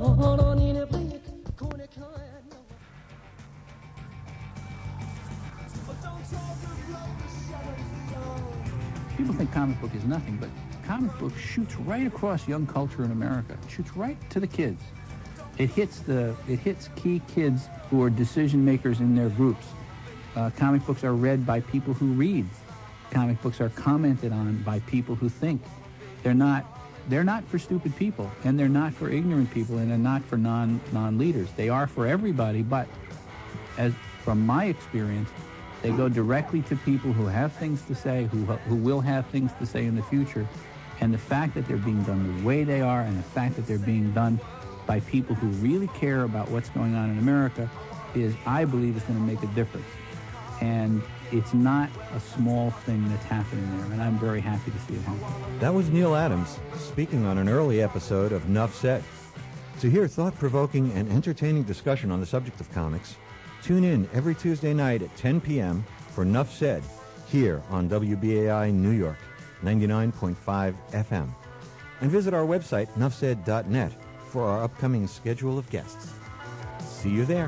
People think comic book is nothing, but comic book shoots right across young culture in America. It shoots right to the kids. It hits key kids who are decision makers in their groups. Comic books are read by people who read. Comic books are commented on by people who think. They're not for stupid people, and they're not for ignorant people, and they're not for non-leaders. They are for everybody, but as from my experience, they go directly to people who have things to say, who will have things to say in the future. And the fact that they're being done the way they are, and the fact that they're being done by people who really care about what's going on in America I believe, is going to make a difference. And it's not a small thing that's happening there, and I'm very happy to see it happen. That was Neil Adams speaking on an early episode of Nuff Said. To hear thought-provoking and entertaining discussion on the subject of comics, tune in every Tuesday night at 10 p.m. for Nuff Said here on WBAI New York, 99.5 FM. And visit our website, nuffsaid.net, for our upcoming schedule of guests. See you there.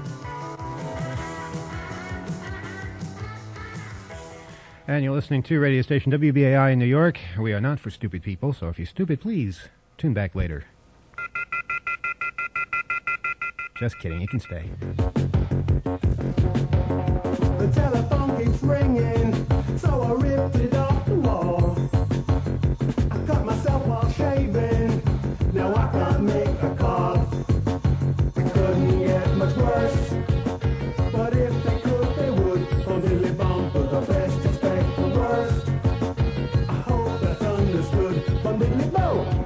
And you're listening to radio station WBAI in New York. We are not for stupid people, so if you're stupid, please tune back later. Just kidding, you can stay. The telephone keeps ringing, so I ripped it off the wall. I cut myself while shaving, now I can't make a call. It couldn't get much worse, but if they could, they would. From Dilly Bomb for the best, expect the worst. I hope that's understood. From Dilly Bomb.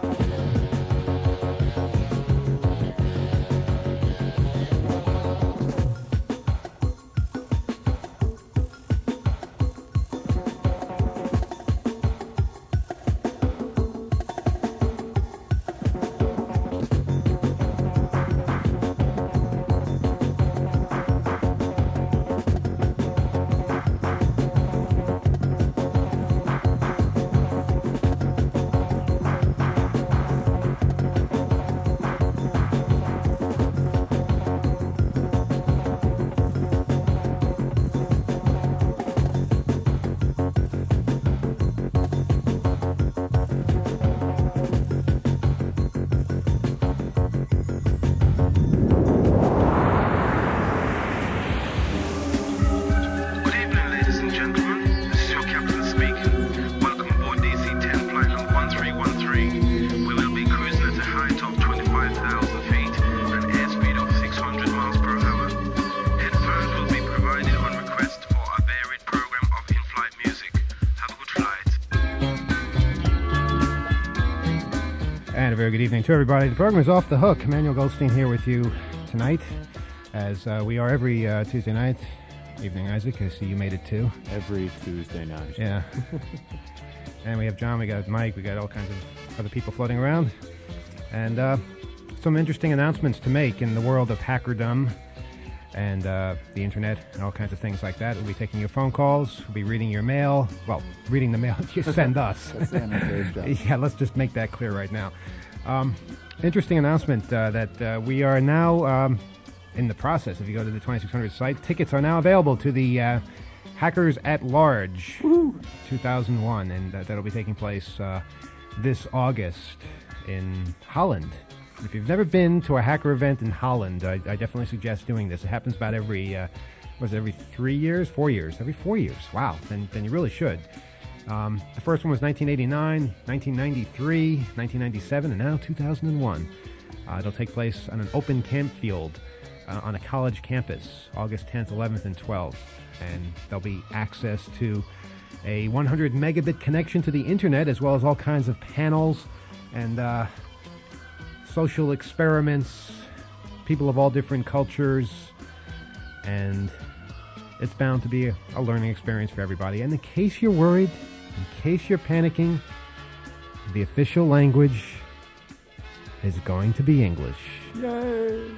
Very good evening to everybody. The program is Off the Hook. Emmanuel Goldstein here with you tonight, as we are every Tuesday night. Evening, Isaac. I see you made it too. Every Tuesday night. Yeah. And we have John, we got Mike, we got all kinds of other people floating around. And some interesting announcements to make in the world of hackerdom and the internet and all kinds of things like that. We'll be taking your phone calls. We'll be reading your mail. Well, reading the mail you send us. Yeah, let's just make that clear right now. Interesting announcement that we are now in the process. If you go to the 2600 site, tickets are now available to the Hackers at Large 2001, and that'll be taking place this August in Holland. If you've never been to a hacker event in Holland, I definitely suggest doing this. It happens about every 3 years? 4 years. Every 4 years. Wow, then you really should. The first one was 1989, 1993, 1997, and now 2001. It'll take place on an open camp field on a college campus, August 10th, 11th, and 12th. And there'll be access to a 100 megabit connection to the internet, as well as all kinds of panels and social experiments, people of all different cultures, and it's bound to be a learning experience for everybody. And in case you're worried, in case you're panicking, the official language is going to be English. Yay!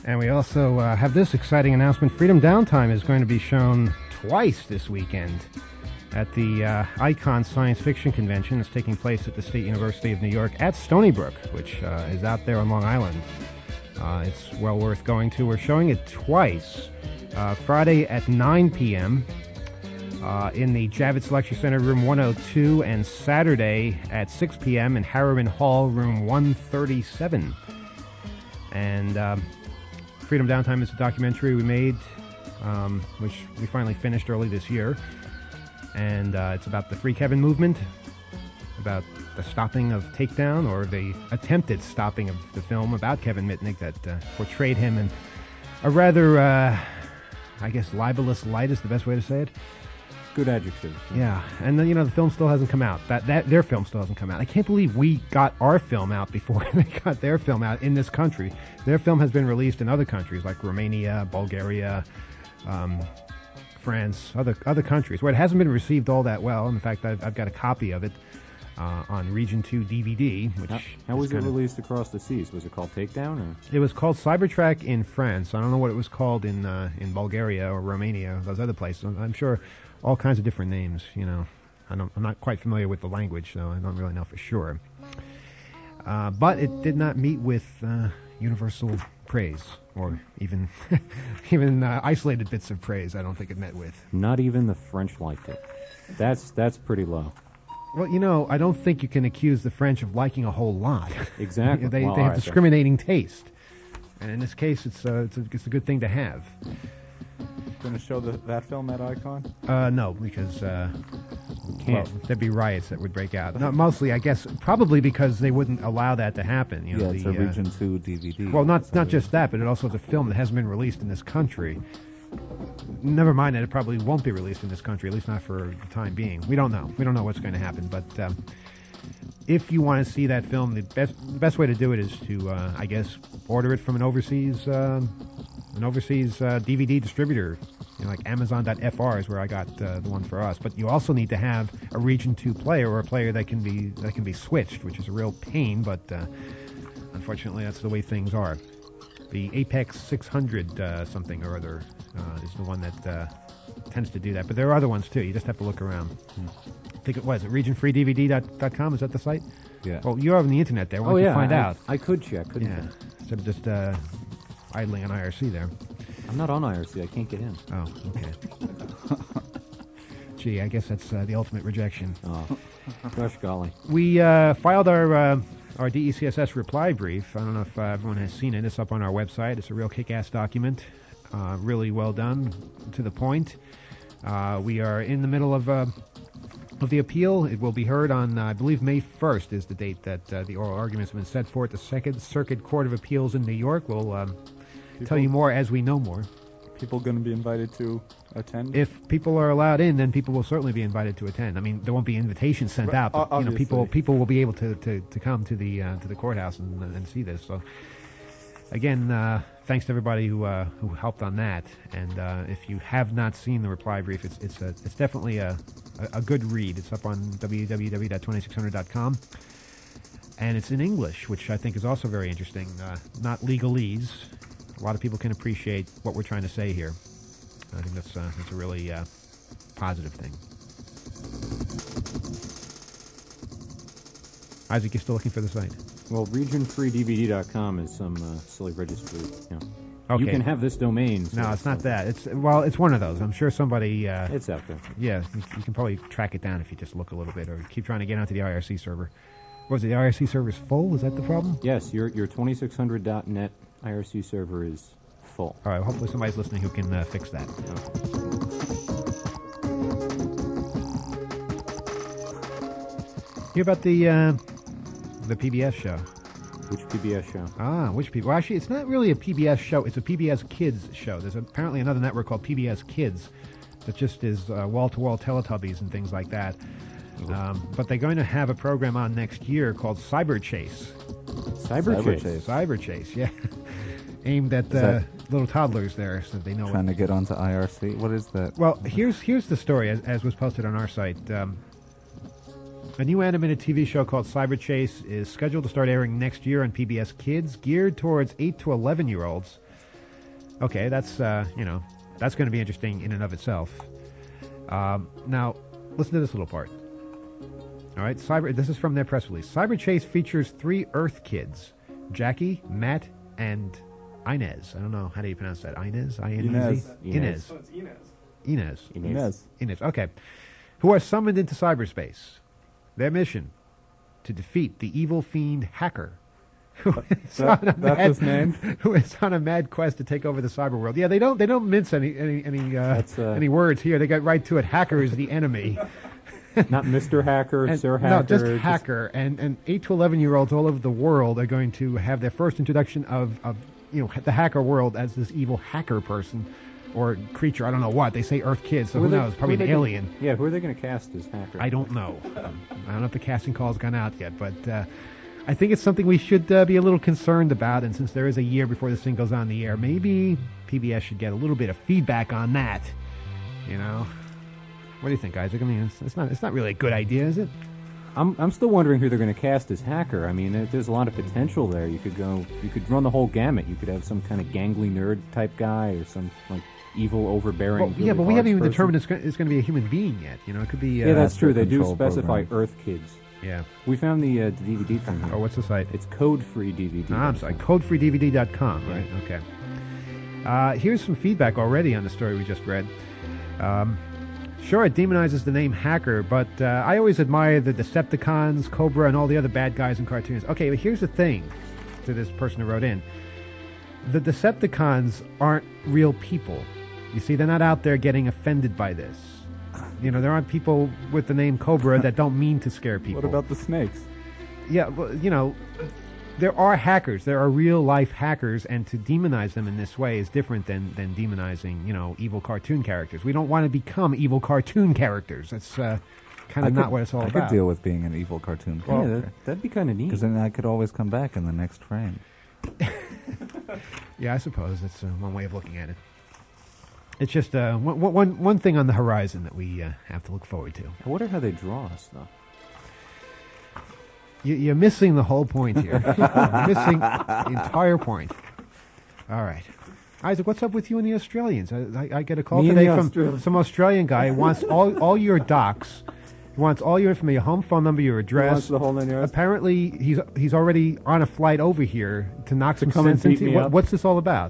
And we also have this exciting announcement. Freedom Downtime is going to be shown twice this weekend at the Icon Science Fiction Convention. It's taking place at the State University of New York at Stony Brook, which is out there on Long Island. It's well worth going to. We're showing it twice. Friday at 9 p.m. In the Javits Lecture Center, room 102, and Saturday at 6 p.m. in Harriman Hall, room 137. And Freedom Downtime is a documentary we made, which we finally finished early this year. And it's about the Free Kevin movement, about the stopping of Takedown, or the attempted stopping of the film about Kevin Mitnick that portrayed him in a rather, I guess, libelous light is the best way to say it. Good adjective. Yeah, and then, the film still hasn't come out. Their film still hasn't come out. I can't believe we got our film out before they got their film out in this country. Their film has been released in other countries like Romania, Bulgaria, France, other countries where it hasn't been received all that well. In fact, I've got a copy of it on Region 2 DVD. Which how was it released across the seas? Was it called Takedown? Or? It was called Cybertrack in France. I don't know what it was called in Bulgaria or Romania, those other places. I'm sure all kinds of different names. I'm not quite familiar with the language, so I don't really know for sure. But it did not meet with universal praise, or even isolated bits of praise. I don't think it met with. Not even the French liked it. That's pretty low. Well, I don't think you can accuse the French of liking a whole lot. Exactly. They have discriminating taste, and in this case, it's a good thing to have. Going to show that film at Icon? No, because we can't. There'd be riots that would break out. No, mostly, I guess, probably because they wouldn't allow that to happen. It's a Region 2 DVD. Well, not just that, but it also is a film that hasn't been released in this country. Never mind that it probably won't be released in this country, at least not for the time being. We don't know. We don't know what's going to happen. But if you want to see that film, the best way to do it is to, I guess, order it from an overseas DVD distributor. Like Amazon.fr is where I got the one for us. But you also need to have a Region 2 player, or a player that can be switched, which is a real pain. But unfortunately, that's the way things are. The Apex 600 something or other is the one that tends to do that. But there are other ones too. You just have to look around. I think it was regionfreedvd.com. Is that the site? Yeah. Well, you're on the internet there. Why don't you find out? I could check, couldn't I? Instead of just idling on IRC there. I'm not on IRC. I can't get in. Oh, okay. Gee, I guess that's the ultimate rejection. Oh, gosh golly. We filed our DECSS reply brief. I don't know if everyone has seen it. It's up on our website. It's a real kick-ass document. Really well done, to the point. We are in the middle of the appeal. It will be heard on, I believe, May 1st is the date that the oral arguments have been set for at the Second Circuit Court of Appeals in New York. We'll tell you more as we know more. People going to be invited to attend? If people are allowed in, then people will certainly be invited to attend. I mean, there won't be invitations sent out, but people will be able to come to the courthouse and see this. So, again, thanks to everybody who helped on that. And if you have not seen the reply brief, it's definitely a good read. It's up on www.2600.com, and it's in English, which I think is also very interesting. Not legalese. A lot of people can appreciate what we're trying to say here. I think that's a really positive thing. Isaac, you're still looking for the site? Well, regionfreedvd.com is some silly registry. Okay. You can have this domain. No, it's not that. It's one of those. I'm sure somebody... it's out there. Yeah, you can probably track it down if you just look a little bit, or keep trying to get onto the IRC server. Was it the IRC server's full? Is that the problem? Yes, your 2600.net IRC server is full. All right, well, hopefully somebody's listening who can fix that. Hear about the PBS show? Which PBS show? Which PBS? Well, actually, it's not really a PBS show. It's a PBS Kids show. There's apparently another network called PBS Kids that just is wall-to-wall Teletubbies and things like that. But they're going to have a program on next year called Cyber Chase. Cyber Chase, yeah. Aimed at little toddlers there, so they know. Trying to get onto IRC. What is that? Well, here's the story as was posted on our site. A new animated TV show called Cyber Chase is scheduled to start airing next year on PBS Kids, geared towards 8 to 11-year-olds. Okay, that's that's going to be interesting in and of itself. Now, listen to this little part. All right, this is from their press release. Cyber Chase features 3 Earth kids: Jackie, Matt, and Inez. I don't know, how do you pronounce that? Inez? Inez. Inez. So it's Inez. Inez. Okay. Who are summoned into cyberspace. Their mission: to defeat the evil fiend Hacker, That's his name? who is on a mad quest to take over the cyber world. Yeah, they don't mince any words here. They get right to it. Hacker is the enemy. Not Mr. Hacker, And- Sir Hacker. No, just Hacker. And 8 to 11-year-olds all over the world are going to have their first introduction of the hacker world as this evil hacker person or creature. I don't know what. They say Earth kids, so who knows? Probably an alien. Who are they going to cast as Hacker? I don't know. I don't know if the casting call's gone out yet, but I think it's something we should be a little concerned about. And since there is a year before this thing goes on the air, maybe PBS should get a little bit of feedback on that. You know, what do you think, Isaac? I mean, it's not really a good idea, is it? I'm still wondering who they're going to cast as Hacker. I mean, there's a lot of potential there. You could run the whole gamut. You could have some kind of gangly nerd type guy, or some like evil, overbearing. Well, really but we haven't even harsh person. determined it's going to be a human being yet. You know, it could be. Yeah, that's true. They do control specify program. Earth kids. Yeah. We found the DVD from here. Oh, what's the site? It's code-free DVD. I'm sorry, codefreedvd.com, right? Okay. Here's some feedback already on the story we just read. Sure, it demonizes the name Hacker, but I always admire the Decepticons, Cobra, and all the other bad guys in cartoons. Okay, but here's the thing to this person who wrote in. The Decepticons aren't real people. You see, they're not out there getting offended by this. You know, there aren't people with the name Cobra that don't mean to scare people. What about the snakes? Yeah, well, you know, there are hackers. There are real-life hackers, and to demonize them in this way is different than demonizing, you know, evil cartoon characters. We don't want to become evil cartoon characters. That's kind of not what it's all I about. could deal with being an evil cartoon Yeah, character. that'd be kind of neat. Because then I could always come back in the next frame. Yeah, I suppose that's one way of looking at it. It's just one thing on the horizon that we have to look forward to. I wonder how they draw us, though. You're missing the whole point here. You're missing the entire point. All right. Isaac, what's up with you and the Australians? I get a call Me and today the from Australians. some Australian guy who wants all your docs. He wants all your information, your home phone number, your address. wants the whole 9 yards? Apparently, he's already on a flight over here to knock some come and sense beat into me you. up? What's this all about?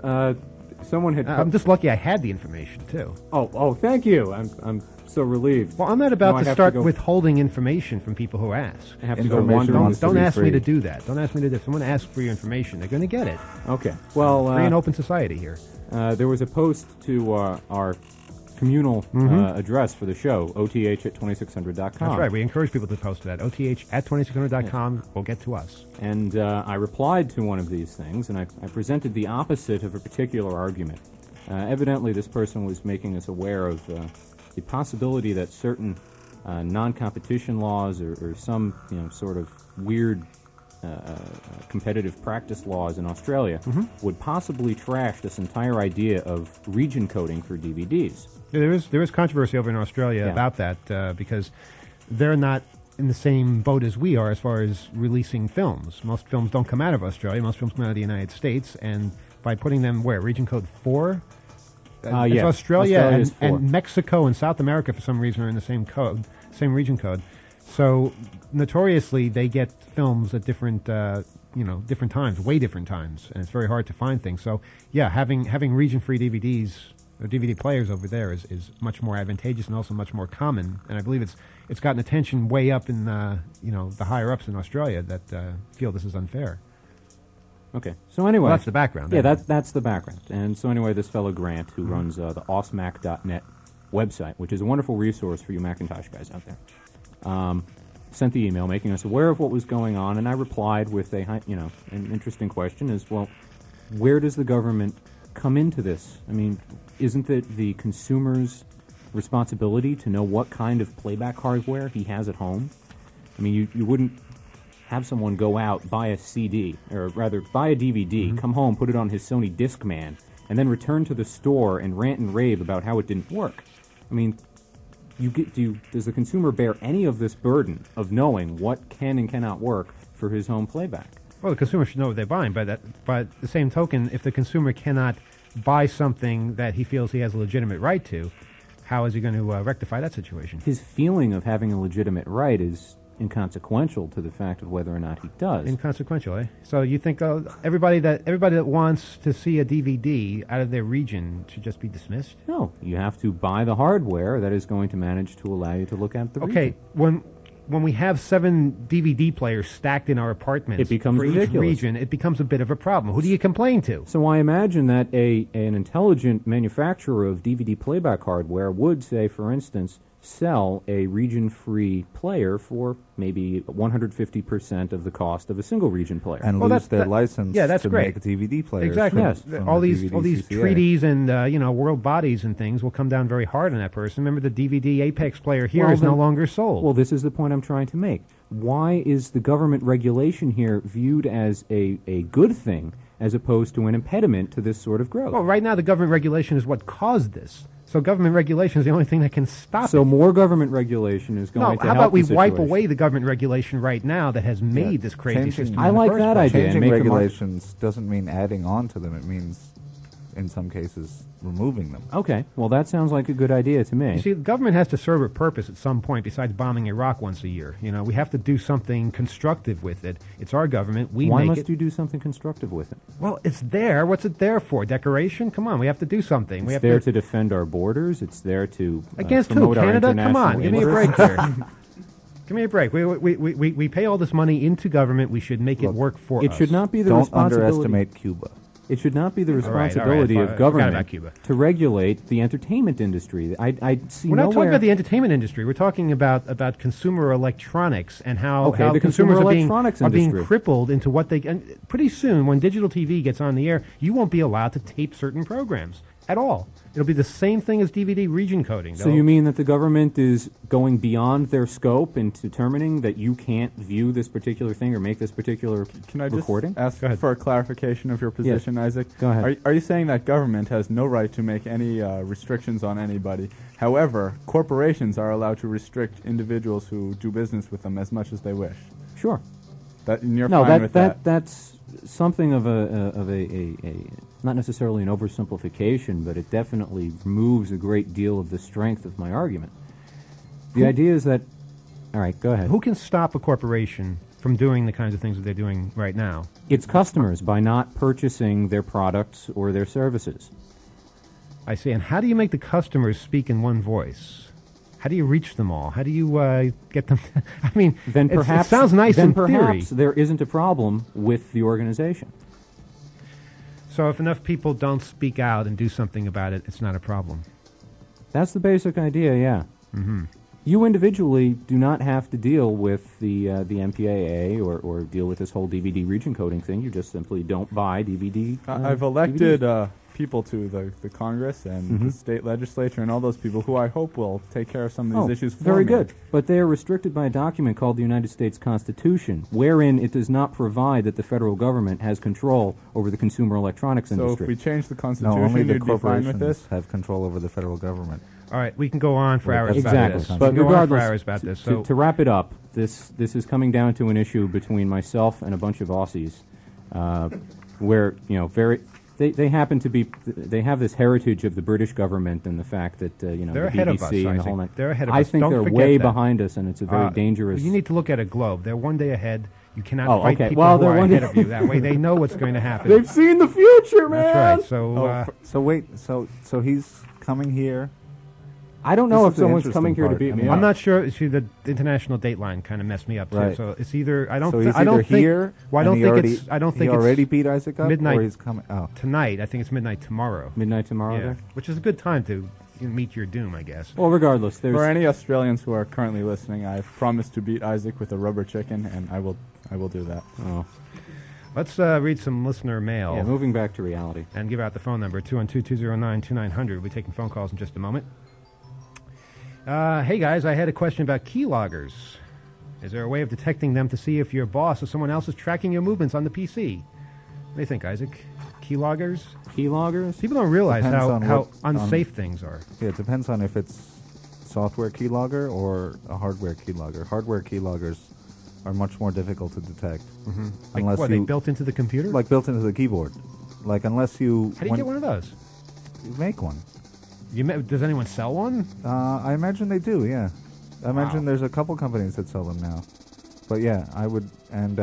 Someone had. I'm just lucky I had the information, too. Oh, thank you. I'm so relieved. Well, I'm not Now about I to have start go- withholding information from people who ask. I have to go Information wander. wants to Don't be ask me free. to do that. Don't ask me to do. If someone asks for your information, they're going to get it. Okay. Well, Free and open society here. there was a post to our communal address for the show, oth@2600.com. That's right. We encourage people to post to that. OTH@2600.com will get to us. And I replied to one of these things, and I presented the opposite of a particular argument. Evidently, this person was making us aware of the possibility that certain non-competition laws or some sort of weird competitive practice laws in Australia would possibly trash this entire idea of region coding for DVDs. There is controversy over in Australia Yeah. about that because they're not in the same boat as we are as far as releasing films. Most films don't come out of Australia. Most films come out of the United States, and by putting them where? Region code 4? It's Yes. Australia Australia is 4. and Mexico and South America for some reason are in the same code, same region code. So notoriously, they get films at different different times, way different times, and it's very hard to find things. So yeah, having region-free DVDs or DVD players over there is much more advantageous and also much more common. And I believe it's gotten attention way up in the higher ups in Australia that feel this is unfair. Okay. So anyway, Well, that's the background. Yeah, that's the background. And so anyway, this fellow Grant, who runs the osmac.net website, which is a wonderful resource for you Macintosh guys out there, sent the email making us aware of what was going on, and I replied with an interesting question: is well, where does the government come into this? I mean, isn't it the consumer's responsibility to know what kind of playback hardware he has at home? I mean, you wouldn't have someone go out, buy a CD, or rather buy a DVD, come home, put it on his Sony Discman, and then return to the store and rant and rave about how it didn't work. I mean, does the consumer bear any of this burden of knowing what can and cannot work for his home playback? Well, the consumer should know what they're buying, but by the same token, if the consumer cannot buy something that he feels he has a legitimate right to, how is he going to rectify that situation? His feeling of having a legitimate right is inconsequential to the fact of whether or not he does. Inconsequential, eh? So you think everybody that wants to see a DVD out of their region should just be dismissed? No, you have to buy the hardware that is going to manage to allow you to look at the Okay, region. when we have 7 DVD players stacked in our apartments It becomes for each ridiculous. region, it becomes a bit of a problem. Who do you complain to? So I imagine that an intelligent manufacturer of DVD playback hardware would, say, for instance, sell a region-free player for maybe 150% of the cost of a single-region player. And Well, lose their that- license yeah, that's to great. make DVD players. Exactly. Yes. from All the these DVD-CCA. treaties and world bodies and things will come down very hard on that person. Remember, the DVD Apex player here Well, is no then- longer sold. Well, this is the point I'm trying to make. Why is the government regulation here viewed as a good thing as opposed to an impediment to this sort of growth? Well, right now the government regulation is what caused this. So government regulation is the only thing that can stop So it. more government regulation is No, going to how help about we the wipe situation. away the government regulation right now that has made this crazy Changing- system? I in the like first that place? idea. and Changing make them regulations doesn't mean adding on to them. It means, in some cases, removing them. Okay, well, that sounds like a good idea to me. You see, the government has to serve a purpose at some point besides bombing Iraq once a year. You know, we have to do something constructive with it. It's our government. We Why make must it. you do something constructive with it? Well, it's there. What's it there for? Decoration? Come on, we have to do something. We It's have there to defend our borders. It's there to Against who? promote our Canada? Come international on, give me a interests. break here. Give me a break. We pay all this money into government. We should make it Look, work for It us. should not be the Don't responsibility. underestimate Cuba. It should not be the All right, responsibility I of forgot government about Cuba. to regulate the entertainment industry. I see We're not nowhere. talking about the entertainment industry. We're talking about consumer electronics and how, Okay, how the consumers consumer are being electronics are being industry. crippled into what they. And pretty soon, when digital TV gets on the air, you won't be allowed to tape certain programs at all. It'll be the same thing as DVD region coding. So you mean that the government is going beyond their scope in determining that you can't view this particular thing or make this particular Can I just recording? ask Go ahead. for a clarification of your position, Isaac? Go ahead. Are you saying that government has no right to make any restrictions on anybody? However, corporations are allowed to restrict individuals who do business with them as much as they wish. Sure. And you're No, fine with that. that's something of a not necessarily an oversimplification, but it definitely removes a great deal of the strength of my argument. The idea is that, all right, go ahead. who can stop a corporation from doing the kinds of things that they're doing right now? It's customers by not purchasing their products or their services. I see. And how do you make the customers speak in one voice? How do you reach them all? How do you get them? I mean, Then it's- perhaps it sounds nice then in theory. perhaps there isn't a problem with the organization. So if enough people don't speak out and do something about it, it's not a problem. That's the basic idea, yeah. Mm-hmm. You individually do not have to deal with the MPAA or deal with this whole DVD region coding thing. You just simply don't buy DVD. I've elected people to the Congress and the state legislature and all those people who I hope will take care of some of these issues for very me. good. But they are restricted by a document called the United States Constitution, wherein it does not provide that the federal government has control over the consumer electronics So industry. if we change the No, Constitution, only the you'd be fine with this? corporations have control over the federal government. All right, we can go on for Well, hours that's about exactly. this. We But can go on for regardless, hours about this. to, So to wrap it up, this is coming down to an issue between myself and a bunch of Aussies, where they happen to be they have this heritage of the British government and the fact that They're the ahead of BBC us, and the Isaac. whole night. They're ahead of I us. think Don't they're forget way that. behind us, and it's a very dangerous. You need to look at a globe. They're one day ahead. You cannot Oh, fight okay. people Well, who they're are one ahead day- of you. That way they know what's going to happen. They've seen the future, man. That's right. So So wait, so he's coming here. I don't know This if is the someone's interesting coming here to part. beat I me mean, up. I'm not sure. See, the international date line kind of messed me up too. Right. So it's either I don't. So thi- he's I don't either think. here. Well, I and don't he think already, it's. I don't he think already it's beat Isaac up, midnight or he's coming. Oh, tonight. I think it's midnight tomorrow. Midnight tomorrow. Yeah, There? which is a good time to meet your doom, I guess. Well, regardless, there's For any Australians who are currently listening, I've promised to beat Isaac with a rubber chicken, and I will do that. oh, Let's read some listener mail. yeah. Moving back to reality. And give out the phone number, 212-209-2900. We'll be taking phone calls in just a moment. Hey, guys, I had a question about keyloggers. Is there a way of detecting them to see if your boss or someone else is tracking your movements on the PC? What do you think, Isaac? Keyloggers? Keyloggers. People don't realize Depends how, on how what- unsafe things are. yeah. It depends on if it's software keylogger or a hardware keylogger. Hardware keyloggers are much more difficult to detect, Like unless what, you they built into the computer? like built into the keyboard. Like unless you How do you get one of those? make one. Does anyone sell one? I imagine they do. Yeah, I imagine there's a couple companies that sell them now. But yeah, I would, and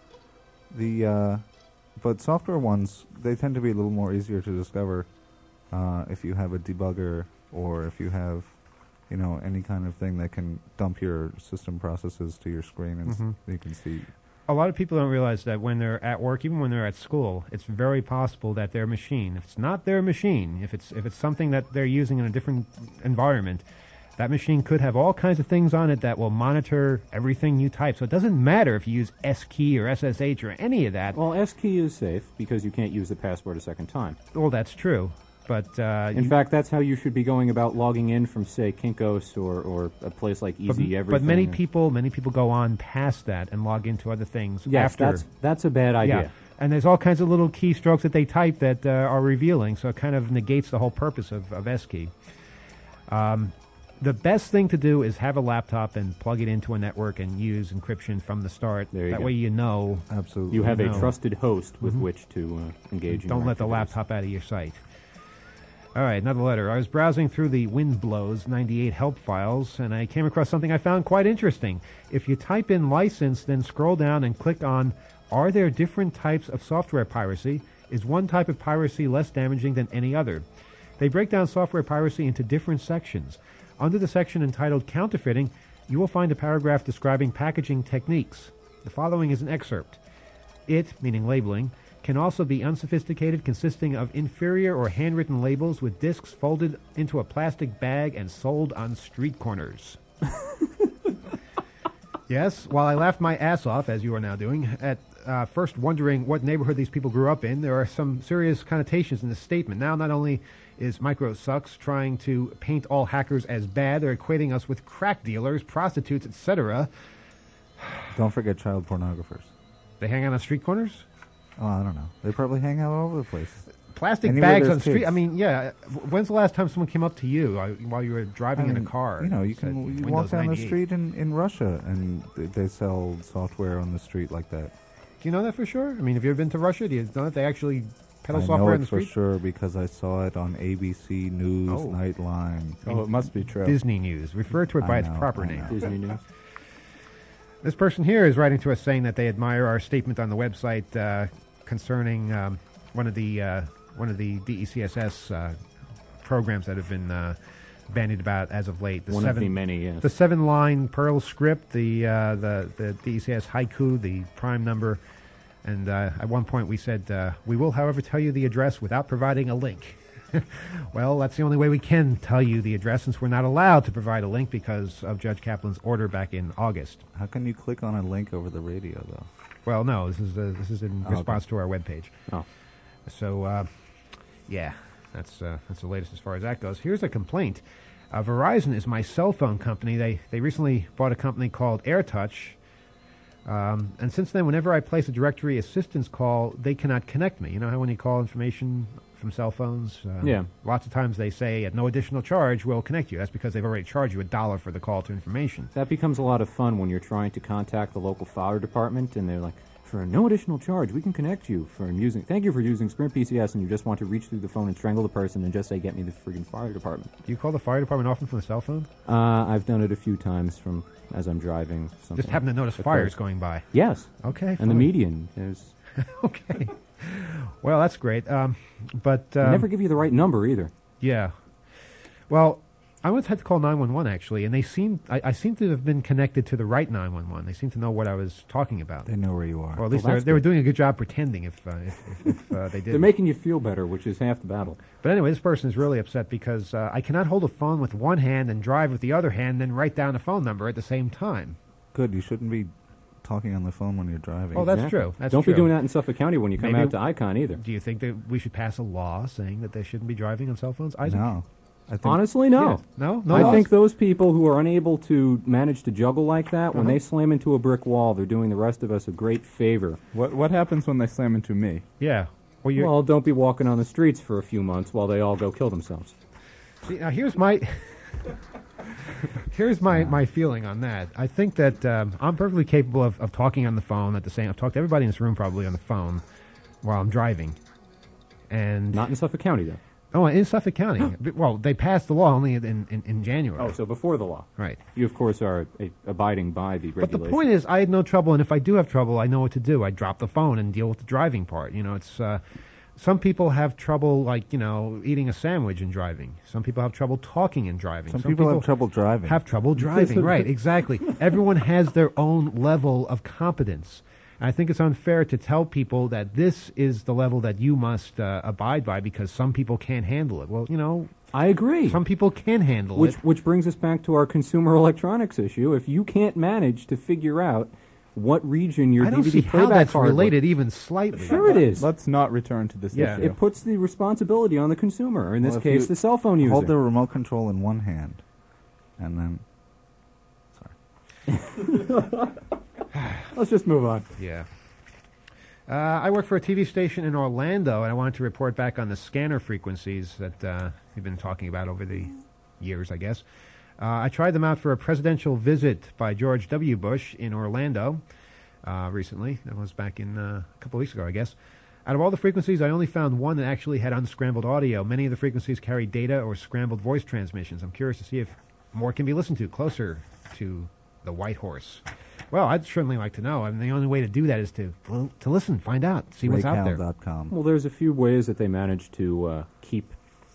but software ones, they tend to be a little more easier to discover if you have a debugger or if you have, any kind of thing that can dump your system processes to your screen and you can see. A lot of people don't realize that when they're at work, even when they're at school, it's very possible that their machine, if it's not their machine, if it's something that they're using in a different environment, that machine could have all kinds of things on it that will monitor everything you type. So it doesn't matter if you use SKey or SSH or any of that. Well, SKey is safe because you can't use the password a second time. Well, that's true. But in fact, that's how you should be going about logging in from, say, Kinko's or a place like Easy Everything. But many people go on past that and log into other things yes, after. That's a bad idea. Yeah. And there's all kinds of little keystrokes that they type that are revealing, so it kind of negates the whole purpose of SKey. The best thing to do is have a laptop and plug it into a network and use encryption from the start. That way you know. Absolutely. You have a trusted host with which to engage in. Don't let the laptop out of your sight. All right, another letter. I was browsing through the Windblows 98 help files, and I came across something I found quite interesting. If you type in license, then scroll down and click on, are there different types of software piracy? Is one type of piracy less damaging than any other? They break down software piracy into different sections. Under the section entitled Counterfeiting, you will find a paragraph describing packaging techniques. The following is an excerpt. It, meaning labeling, can also be unsophisticated, consisting of inferior or handwritten labels with discs folded into a plastic bag and sold on street corners. Yes, while I laughed my ass off, as you are now doing, at first wondering what neighborhood these people grew up in, there are some serious connotations in this statement. Now, not only is MicroSucks trying to paint all hackers as bad, they're equating us with crack dealers, prostitutes, etc. Don't forget child pornographers. They hang out on street corners? Oh, I don't know. They probably hang out all over the place. Plastic Anywhere bags there's on the street. kids. I mean, yeah. When's the last time someone came up to you while you were driving in a car? You and said, you Windows walk down 98? the street in Russia and they sell software on the street like that. Do you know that for sure? I mean, have you ever been to Russia? Do you know that they actually peddle I software know on the it for street? sure because I saw it on ABC News Nightline. Oh, it must be true. Disney News. Refer to it by its I know, proper I name. know. Disney News. This person here is writing to us saying that they admire our statement on the website concerning one of the DECSS programs that have been bandied about as of late. One of the many, yes. The 7-line Perl script, the DECS haiku, the prime number, and at one point we said, we will, however, tell you the address without providing a link. Well, that's the only way we can tell you the address, since we're not allowed to provide a link because of Judge Kaplan's order back in August. How can you click on a link over the radio, though? Well, no, this is in response to our webpage. Oh. So, yeah, that's the latest as far as that goes. Here's a complaint. Verizon is my cell phone company. They recently bought a company called AirTouch, and since then, whenever I place a directory assistance call, they cannot connect me. You know how when you call information from cell phones? Yeah. Lots of times they say, at no additional charge, we'll connect you. That's because they've already charged you $1 for the call to information. That becomes a lot of fun when you're trying to contact the local fire department, and they're like, for no additional charge, we can connect you thank you for using Sprint PCS, and you just want to reach through the phone and strangle the person and just say, get me the friggin' fire department. Do you call the fire department often from a cell phone? I've done it a few times as I'm driving. Just happen to notice fires going by. Yes. Okay. And the median is... Okay. Well, that's great. But they never give you the right number either. Yeah. Well, I once had to call 911 actually, and I seem to have been connected to the right 911. They seem to know what I was talking about. They know where you are. Or at least Well, they were doing a good job pretending if they did. They're making you feel better, which is half the battle. But anyway, this person is really upset because I cannot hold a phone with one hand and drive with the other hand, then write down a phone number at the same time. Good. You shouldn't be talking on the phone when you're driving. Oh, that's true. That's Don't true. be doing that in Suffolk County when you come Maybe- out to Icon either. Do you think that we should pass a law saying that they shouldn't be driving on cell phones? Isaac? No. I think Honestly, no. Yeah. No? No I laws? think those people who are unable to manage to juggle like that, when Uh-huh. they slam into a brick wall, they're doing the rest of us a great favor. What happens when they slam into me? Yeah. Well, Well, don't be walking on the streets for a few months while they all go kill themselves. see, now here's my my feeling on that. I think that I'm perfectly capable of talking on the phone at the same. I've talked to everybody in this room probably on the phone while I'm driving, and Not in Suffolk County, though. Oh, in Suffolk County. Well, they passed the law only in January. Oh, so before the law. Right. You, of course, are abiding by the But regulations. the point is, I had no trouble, and if I do have trouble, I know what to do. I drop the phone and deal with the driving part. You know, it's some people have trouble, like, you know, eating a sandwich and driving. Some people have trouble talking and driving. Some people have trouble driving. Have trouble driving, right, exactly. Everyone has their own level of competence. I think it's unfair to tell people that this is the level that you must abide by because some people can't handle it. Well, you know, I agree. some people can handle it. Which brings us back to our consumer electronics issue. If you can't manage to figure out what region your I don't DVD see how playback that's card related even slightly. Sure it is. Let's not return to this Yeah. issue. It puts the responsibility on the consumer, or in this Well, if case, you the cell phone user. Hold the remote control in one hand, and then. Sorry. Let's just move on. Yeah. I work for a TV station in Orlando, and I wanted to report back on the scanner frequencies that we've been talking about over the years, I guess. I tried them out for a presidential visit by George W. Bush in Orlando recently. That was back in a couple of weeks ago, I guess. Out of all the frequencies, I only found one that actually had unscrambled audio. Many of the frequencies carry data or scrambled voice transmissions. I'm curious to see if more can be listened to closer to the White Horse. Well, I'd certainly like to know. I mean, the only way to do that is to listen, find out, see what's out there. Raycal.com. Well, there's a few ways that they manage to keep,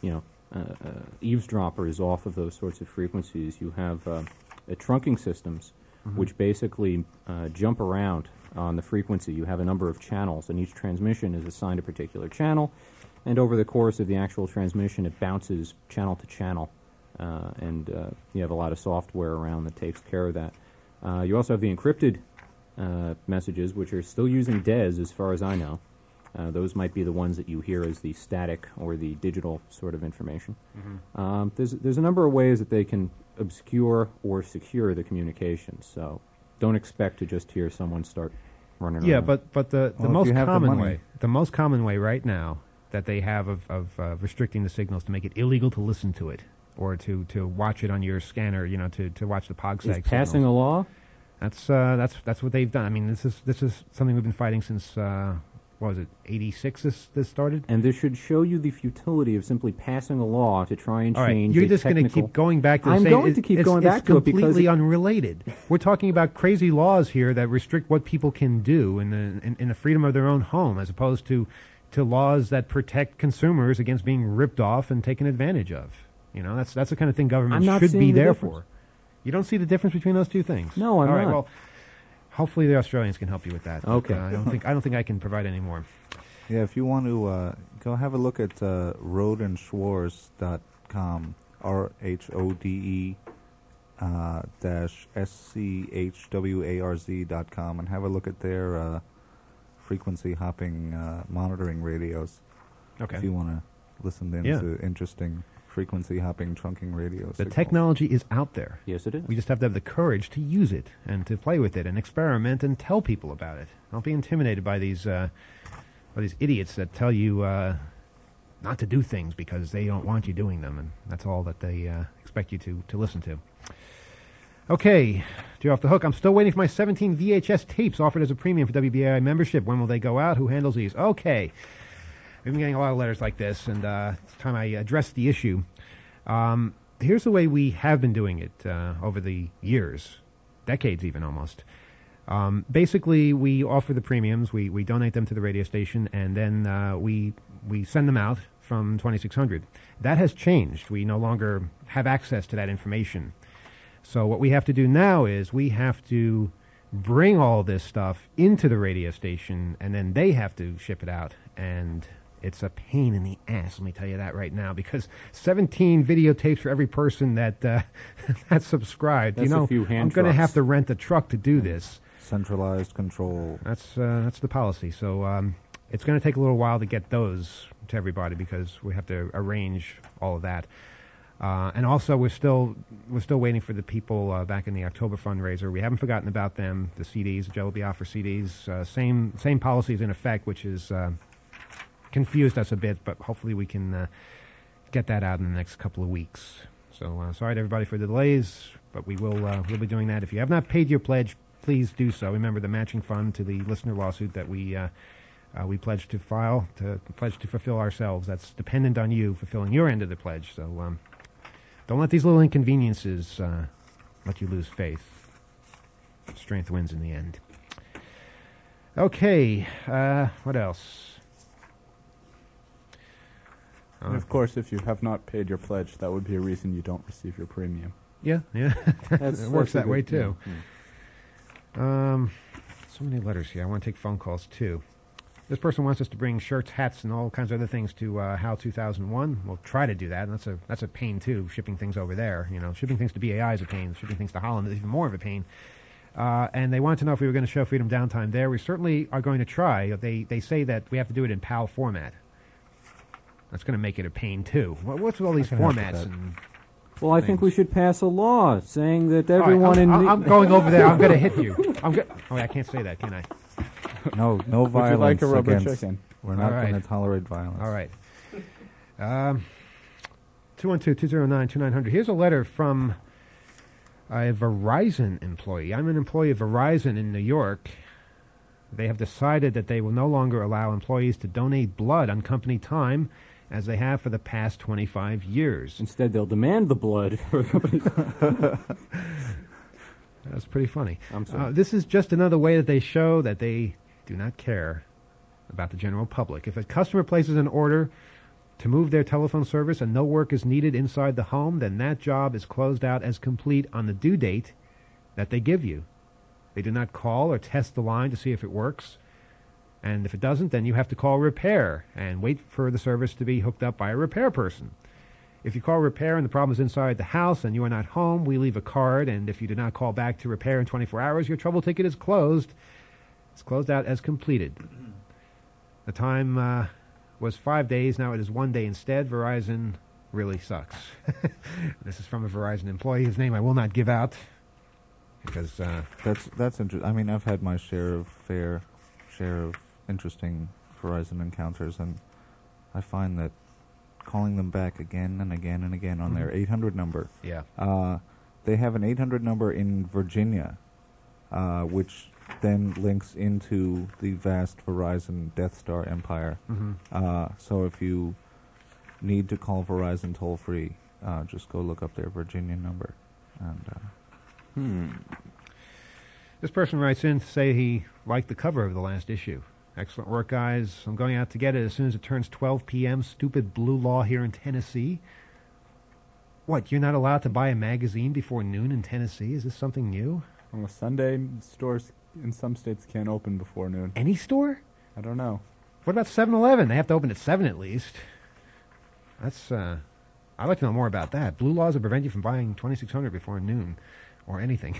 eavesdroppers off of those sorts of frequencies. You have trunking systems, which basically jump around on the frequency. You have a number of channels, and each transmission is assigned a particular channel. And over the course of the actual transmission, it bounces channel to channel. And you have a lot of software around that takes care of that. You also have the encrypted messages, which are still using DES, as far as I know. Those might be the ones that you hear as the static or the digital sort of information. There's a number of ways that they can obscure or secure the communications. So don't expect to just hear someone start running around. Yeah, but the Well, if most you have the common money. way, the most common way right now that they have of restricting the signals to make it illegal to listen to it or to watch it on your scanner, you know, to watch the POGSAG Is passing signals. a law? That's what they've done. I mean, this is something we've been fighting since what was it, 86? This started. And this should show you the futility of simply passing a law to try and All right, change. you're a just going to technical- keep going back to the I'm same. going to keep going back to it it's because completely unrelated. We're talking about crazy laws here that restrict what people can do in the freedom of their own home, as opposed to laws that protect consumers against being ripped off and taken advantage of. You know, that's the kind of thing government I'm not should be seeing the there difference. for. You don't see the difference between those two things? No, I'm All right, not. well, hopefully the Australians can help you with that. but, Okay. I don't think I can provide any more. Yeah, if you want to go have a look at rodenschwarz.com, RHODE dash SCHWARZ.com, and have a look at their frequency hopping monitoring radios. Okay. If you want to listen then Yeah. to interesting frequency hopping trunking radios. The technology is out there. Yes, it is. We just have to have the courage to use it and to play with it and experiment and tell people about it. Don't be intimidated by these idiots that tell you not to do things because they don't want you doing them, and that's all that they expect you to listen to. Okay, you're off the hook. I'm still waiting for my 17 VHS tapes offered as a premium for WBAI membership. When will they go out? Who handles these? Okay. We've been getting a lot of letters like this, and it's time I address the issue. Here's the way we have been doing it over the years, decades even almost. Basically, we offer the premiums, we donate them to the radio station, and then we send them out from 2600. That has changed. We no longer have access to that information. So what we have to do now is we have to bring all this stuff into the radio station, and then they have to ship it out, and it's a pain in the ass, let me tell you that right now, because 17 videotapes for every person that that's subscribed. That's you know, a few hand I'm going to have trucks. to rent a truck to do this. Centralized control. That's the policy. So it's going to take a little while to get those to everybody because we have to arrange all of that. And also, we're still waiting for the people back in the October fundraiser. We haven't forgotten about them. The CDs, the Jello Biafra CDs, same policies in effect, which is confused us a bit. But hopefully, we can get that out in the next couple of weeks. So sorry to everybody for the delays, but we'll be doing that. If you have not paid your pledge, please do so. Remember the matching fund to the listener lawsuit that we We pledge to fulfill ourselves. That's dependent on you fulfilling your end of the pledge. So don't let these little inconveniences let you lose faith. Strength wins in the end. Okay, what else? And of course, if you have not paid your pledge, that would be a reason you don't receive your premium. Yeah. That's- It works that's that a way good- too. yeah. So many letters here. I want to take phone calls too. This person wants us to bring shirts, hats, and all kinds of other things to HAL 2001. We'll try to do that. And that's a pain too. Shipping things over there, shipping things to BAI is a pain. Shipping things to Holland is even more of a pain. And they wanted to know if we were going to show Freedom Downtime there. We certainly are going to try. They say that we have to do it in PAL format. That's going to make it a pain too. What's with all these can help with formats? that. And Well, I think we should pass a law saying that everyone in I'm going over there. I'm going to hit you. I can't say that, can I? No Would you violence like a rubber against. chicken? We're not All right. going to tolerate violence. All right. 212-209-2900. Here's a letter from a Verizon employee. I'm an employee of Verizon in New York. They have decided that they will no longer allow employees to donate blood on company time as they have for the past 25 years. Instead, they'll demand the blood for the company. That's pretty funny. I'm sorry. This is just another way that they show that they do not care about the general public. If a customer places an order to move their telephone service and no work is needed inside the home, then that job is closed out as complete on the due date that they give you. They do not call or test the line to see if it works. And if it doesn't, then you have to call repair and wait for the service to be hooked up by a repair person. If you call repair and the problem is inside the house and you are not home, we leave a card, and if you do not call back to repair in 24 hours, your trouble ticket is closed. It's closed out as completed. The time was 5 days. Now it is 1 day instead. Verizon really sucks. This is from a Verizon employee whose name I will not give out because That's interesting. I mean, I've had my fair share of interesting Verizon encounters, and I find that calling them back again and again and again on their 800 number. yeah. They have an 800 number in Virginia, which then links into the vast Verizon Death Star empire. So if you need to call Verizon toll free, just go look up their Virginia number. And This person writes in to say he liked the cover of the last issue. Excellent work, guys. I'm going out to get it as soon as it turns 12 p.m. Stupid blue law here in Tennessee. What, you're not allowed to buy a magazine before noon in Tennessee? Is this something new? Well, Sunday stores in some states can't open before noon. Any store? I don't know. What about 7-Eleven? They have to open at 7 at least. That's, I'd like to know more about that. Blue laws that prevent you from buying 2600 before noon or anything.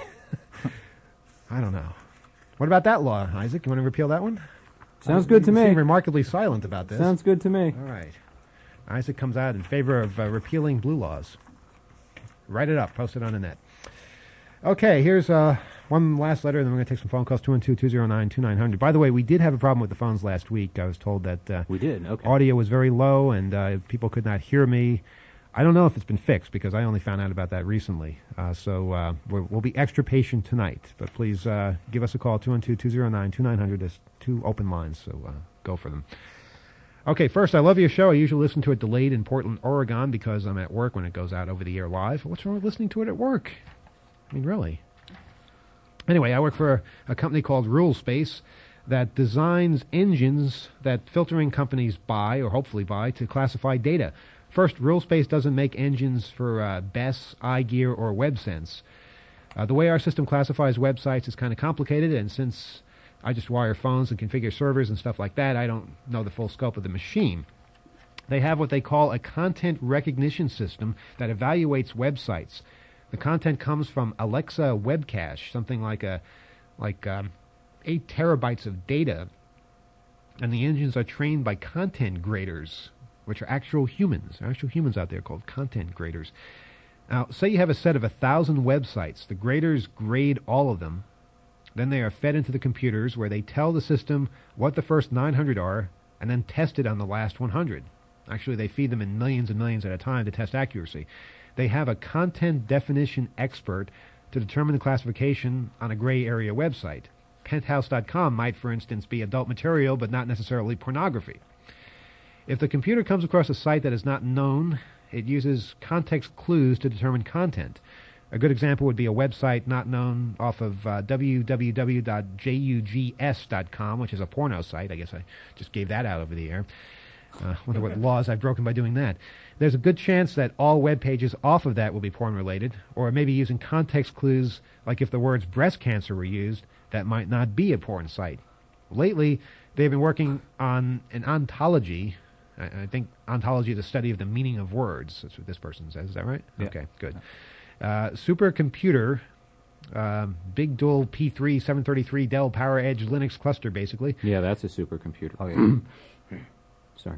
I don't know. What about that law, Isaac? You want to repeal that one? Sounds good to You me. seem remarkably silent about this. Sounds good to me. All right. Isaac comes out in favor of repealing blue laws. Write it up. Post it on the net. Okay, here's one last letter, and then we're going to take some phone calls, 212-209-2900. By the way, we did have a problem with the phones last week. I was told that We did. Okay. audio was very low, and people could not hear me. I don't know if it's been fixed, because I only found out about that recently. So we'll be extra patient tonight. But please give us a call, 212-209-2900. There's 2 open lines, so go for them. Okay, first, I love your show. I usually listen to it delayed in Portland, Oregon, because I'm at work when it goes out over the air live. What's wrong with listening to it at work? I mean, really? Anyway, I work for a company called Rule Space that designs engines that filtering companies buy, or hopefully buy, to classify data. First, Rule Space doesn't make engines for BESS, iGear, or WebSense. The way our system classifies websites is kind of complicated, and since I just wire phones and configure servers and stuff like that, I don't know the full scope of the machine. They have what they call a content recognition system that evaluates websites. The content comes from Alexa Web Cache, something like 8 terabytes of data, and the engines are trained by content graders, which are actual humans. There are actual humans out there called content graders. Now, say you have a set of 1,000 websites. The graders grade all of them. Then they are fed into the computers where they tell the system what the first 900 are and then test it on the last 100. Actually, they feed them in millions and millions at a time to test accuracy. They have a content definition expert to determine the classification on a gray area website. Penthouse.com might, for instance, be adult material, but not necessarily pornography. If the computer comes across a site that is not known, it uses context clues to determine content. A good example would be a website not known off of www.jugs.com, which is a porno site. I guess I just gave that out over the air. Wonder what laws I've broken by doing that. There's a good chance that all web pages off of that will be porn-related, or maybe using context clues, like if the words breast cancer were used, that might not be a porn site. Lately, they've been working on an ontology. I think ontology is the study of the meaning of words. That's what this person says. Is that right? Yeah. Okay, good. Supercomputer, big dual P3 733 Dell PowerEdge Linux cluster, basically. Yeah, that's a supercomputer. Oh, yeah. Sorry.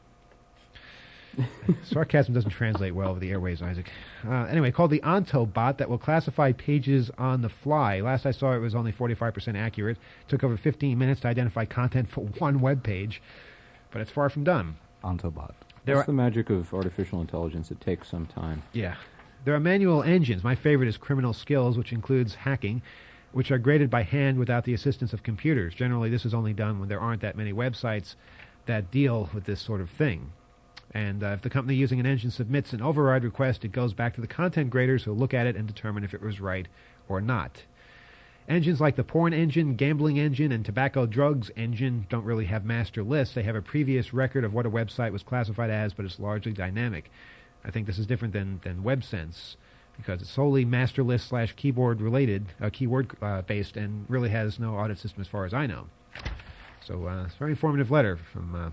Sarcasm doesn't translate well over the airwaves, Isaac. Anyway, called the Ontobot, that will classify pages on the fly. Last I saw it was only 45% accurate. Took over 15 minutes to identify content for one web page, but it's far from done. Ontobot. That's the magic of artificial intelligence. It takes some time. Yeah. There are manual engines. My favorite is Criminal Skills, which includes hacking, which are graded by hand without the assistance of computers. Generally, this is only done when there aren't that many websites that deal with this sort of thing. And if the company using an engine submits an override request, it goes back to the content graders who look at it and determine if it was right or not. Engines like the porn engine, gambling engine, and tobacco drugs engine don't really have master lists. They have a previous record of what a website was classified as, but it's largely dynamic. I think this is different than WebSense because it's solely master list / keyboard related, keyword based, and really has no audit system as far as I know. So it's a very informative letter from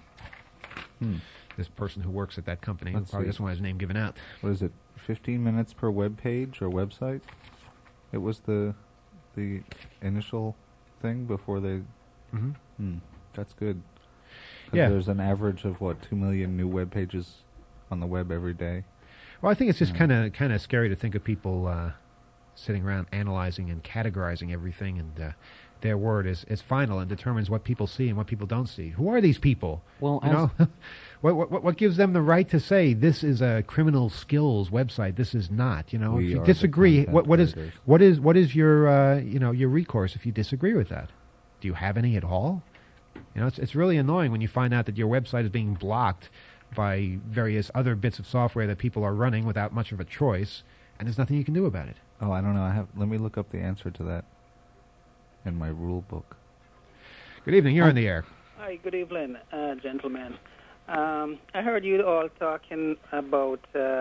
this person who works at that company. Let's Probably see. doesn't want his name given out. What is it? 15 minutes per web page or website? It was the initial thing before they. That's good. 'Cause Yeah. There's an average of 2 million new web pages on the web every day. Well, I think it's just kind of scary to think of people sitting around analyzing and categorizing everything, and their word is final and determines what people see and what people don't see. Who are these people? Well, you know, what gives them the right to say this is a Criminal Skills website? This is not. You know, We if you are the disagree, content what creators. is your your recourse if you disagree with that? Do you have any at all? You know, it's really annoying when you find out that your website is being blocked by various other bits of software that people are running without much of a choice, and there's nothing you can do about it. Oh, I don't know. Let me look up the answer to that in my rule book. Good evening. You're on the air. Hi, good evening, gentlemen. I heard you all talking about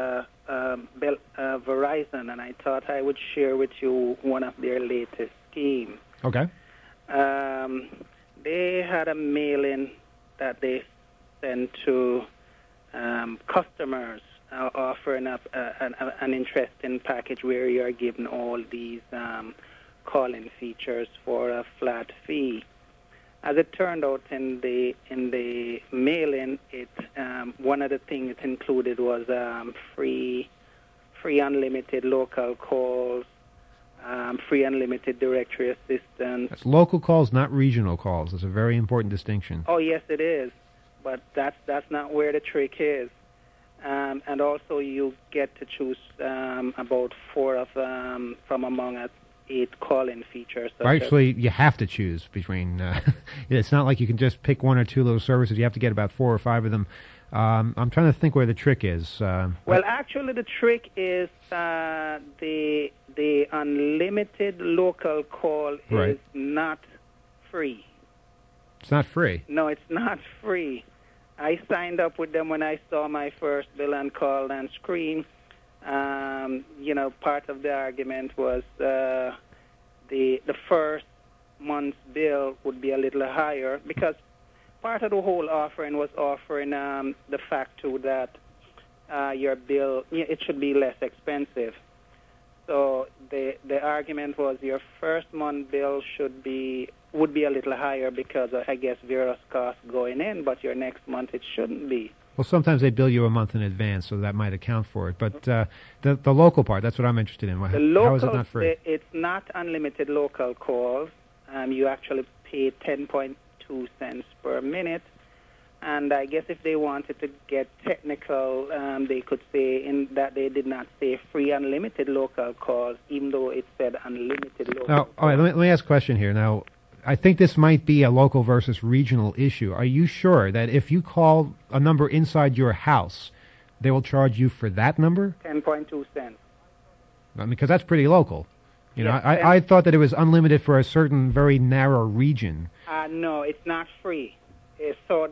Verizon, and I thought I would share with you one of their latest schemes. Okay. They had a mailing that they sent to customers offering up an interesting package where you are given all these calling features for a flat fee. As it turned out in the mailing, one of the things it included was free unlimited local calls, free unlimited directory assistance. That's local calls, not regional calls. That's a very important distinction. Oh yes, it is, but that's not where the trick is. And also, you get to choose about 4 of from among 8 call-in features. Actually, you have to choose between. It's not like you can just pick 1 or 2 little services. You have to get about 4 or 5 of them. I'm trying to think where the trick is. Well, actually, the trick is the unlimited local call is not free. It's not free. No, it's not free. I signed up with them when I saw my first bill and called and screen. Part of the argument was the first month's bill would be a little higher because part of the whole offering was offering the fact too that your bill it should be less expensive. So the argument was your first month bill would be a little higher because of, I guess, various costs going in, but your next month it shouldn't be. Well, sometimes they bill you a month in advance, so that might account for it. But the local part, that's what I'm interested in. How is it not free? It's not unlimited local calls. You actually pay 10.2 cents per minute. And I guess if they wanted to get technical, they could say in that they did not say free unlimited local calls, even though it said unlimited local calls. All right, let me ask a question here. Now, I think this might be a local versus regional issue. Are you sure that if you call a number inside your house, they will charge you for that number? 10.2 cents. Because that's pretty local. You know, Yes, I thought that it was unlimited for a certain very narrow region. No, it's not free. So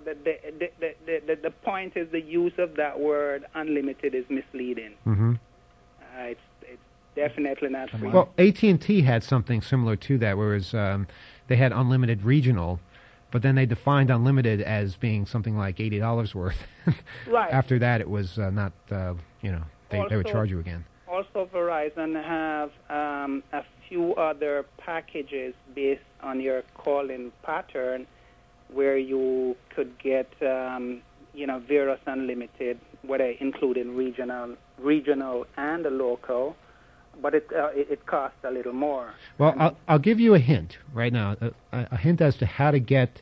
the point is the use of that word unlimited is misleading. Mm-hmm. It's definitely not free. Well, AT&T had something similar to that, whereas they had unlimited regional, but then they defined unlimited as being something like $80 worth. Right. After that, it was not, they would charge you again. Also, Verizon have a few other packages based on your calling pattern where you could get, Virus Unlimited, whether including regional and local, but it costs a little more. Well, I'll give you a hint right now, a hint as to how to get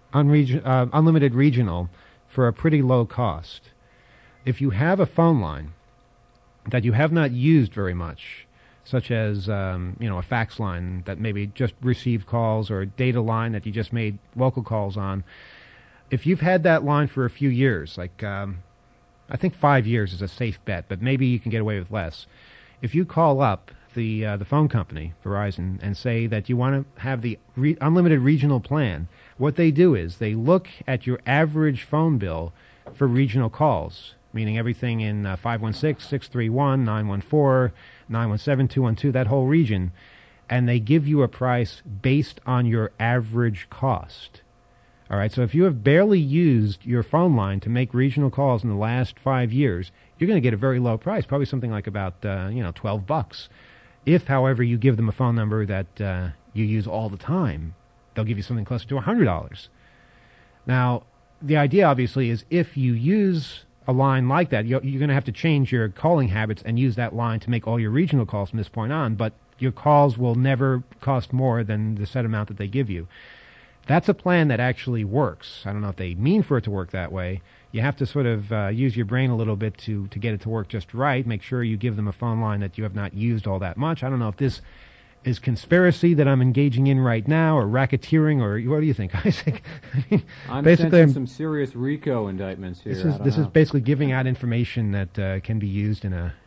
unlimited regional for a pretty low cost. If you have a phone line that you have not used very much, such as a fax line that maybe just received calls, or a data line that you just made local calls on. If you've had that line for a few years, like I think 5 years is a safe bet, but maybe you can get away with less. If you call up the phone company, Verizon, and say that you want to have the unlimited regional plan, what they do is they look at your average phone bill for regional calls, meaning everything in 516, 631, 914, 917, 212, that whole region, and they give you a price based on your average cost. All right, so if you have barely used your phone line to make regional calls in the last 5 years, you're going to get a very low price, probably something like about $12. If, however, you give them a phone number that you use all the time, they'll give you something closer to $100. Now, the idea, obviously, is if you use a line like that, you're going to have to change your calling habits and use that line to make all your regional calls from this point on, but your calls will never cost more than the set amount that they give you. That's a plan that actually works. I don't know if they mean for it to work that way. You have to sort of use your brain a little bit to get it to work just right. Make sure you give them a phone line that you have not used all that much. I don't know if this is conspiracy that I'm engaging in right now, or racketeering, or what do you think, Isaac? I'm basically, sensing some serious RICO indictments here. This is basically giving out information that can be used in a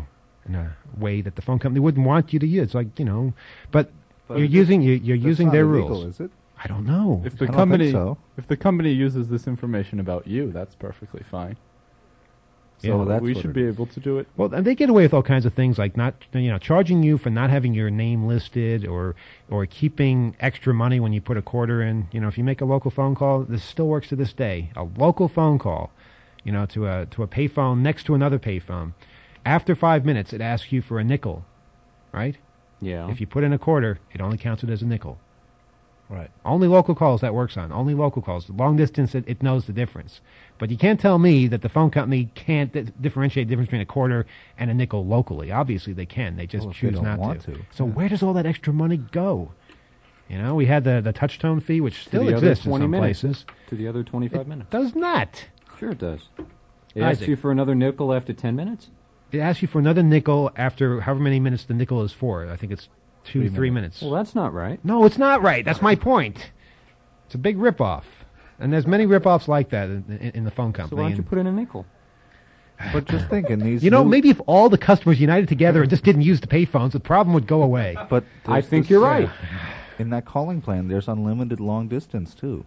way that the phone company wouldn't want you to use. Like, but you're using their illegal, rules. Is it? I don't know. If the I don't company think so. if the company uses this information about you, that's perfectly fine. Yeah, So well, that's we what should it be is. able to do it. Well, and they get away with all kinds of things, like not, charging you for not having your name listed, or keeping extra money when you put a quarter in. If you make a local phone call, this still works to this day. A local phone call, to a payphone next to another payphone. After 5 minutes, it asks you for a nickel, right? Yeah. If you put in a quarter, it only counts it as a nickel. Right. Only local calls that works on. Only local calls. Long distance, it knows the difference. But you can't tell me that the phone company can't differentiate the difference between a quarter and a nickel locally. Obviously, they can. They just Well, if they choose don't not want to. to. So Yeah. where does all that extra money go? We had the touch tone fee, which still the other exists in 20 some minutes. places. To the other 25 minutes. Does not. Sure it does. It asks Isaac. you for another nickel after 10 minutes? It asks you for another nickel after however many minutes the nickel is for. I think it's 3 minutes. Well, that's not right. No, it's not right. That's my point. It's a big ripoff. And there's many ripoffs like that in the phone So company. why don't you And- put in a nickel? But just think, in these maybe if all the customers united together and just didn't use the payphones, the problem would go away. But I there's think this, you're right. In that calling plan, there's unlimited long distance too.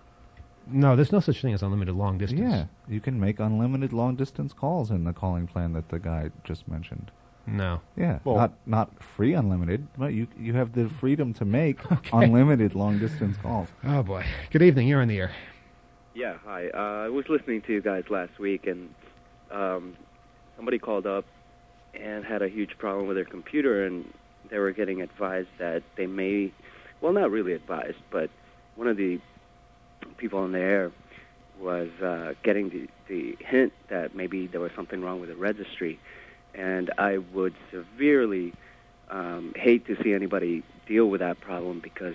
No, there's no such thing as unlimited long distance. Yeah, you can make unlimited long distance calls in the calling plan that the guy just mentioned. No. Yeah, Well- not free unlimited, but you have the freedom to make unlimited long distance calls. Oh, boy. Good evening. You're on the air. Yeah, hi. I was listening to you guys last week, and somebody called up and had a huge problem with their computer, and they were getting advised that they may, well, not really advised, but one of the people on the air was getting the hint that maybe there was something wrong with the registry. And I would severely hate to see anybody deal with that problem, because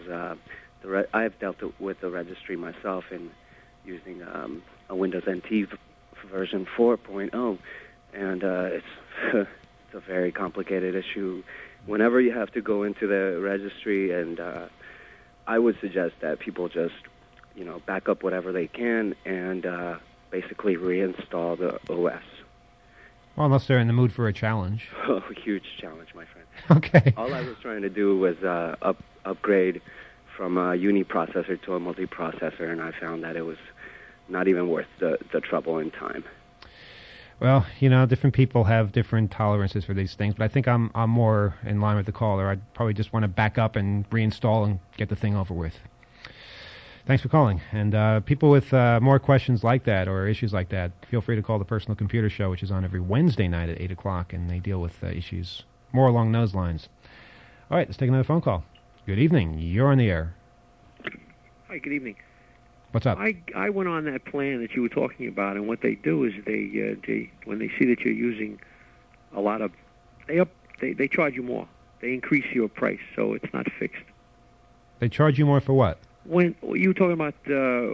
I've dealt with the registry myself in using a Windows NT version 4.0, and it's it's a very complicated issue. Whenever you have to go into the registry and I would suggest that people just, back up whatever they can and basically reinstall the OS. Well, unless they're in the mood for a challenge. Oh, huge challenge, my friend. Okay. All I was trying to do was upgrade from a uniprocessor to a multiprocessor, and I found that it was not even worth the trouble and time. Well, different people have different tolerances for these things, but I think I'm more in line with the caller. I'd probably just want to back up and reinstall and get the thing over with. Thanks for calling. And people with more questions like that or issues like that, feel free to call the Personal Computer Show, which is on every Wednesday night at 8 o'clock, and they deal with issues more along those lines. All right, let's take another phone call. Good evening. You're on the air. Hi, good evening. What's up? I went on that plan that you were talking about, and what they do is they when they see that you're using a lot of, they charge you more. They increase your price, so it's not fixed. They charge you more for what? When you were talking about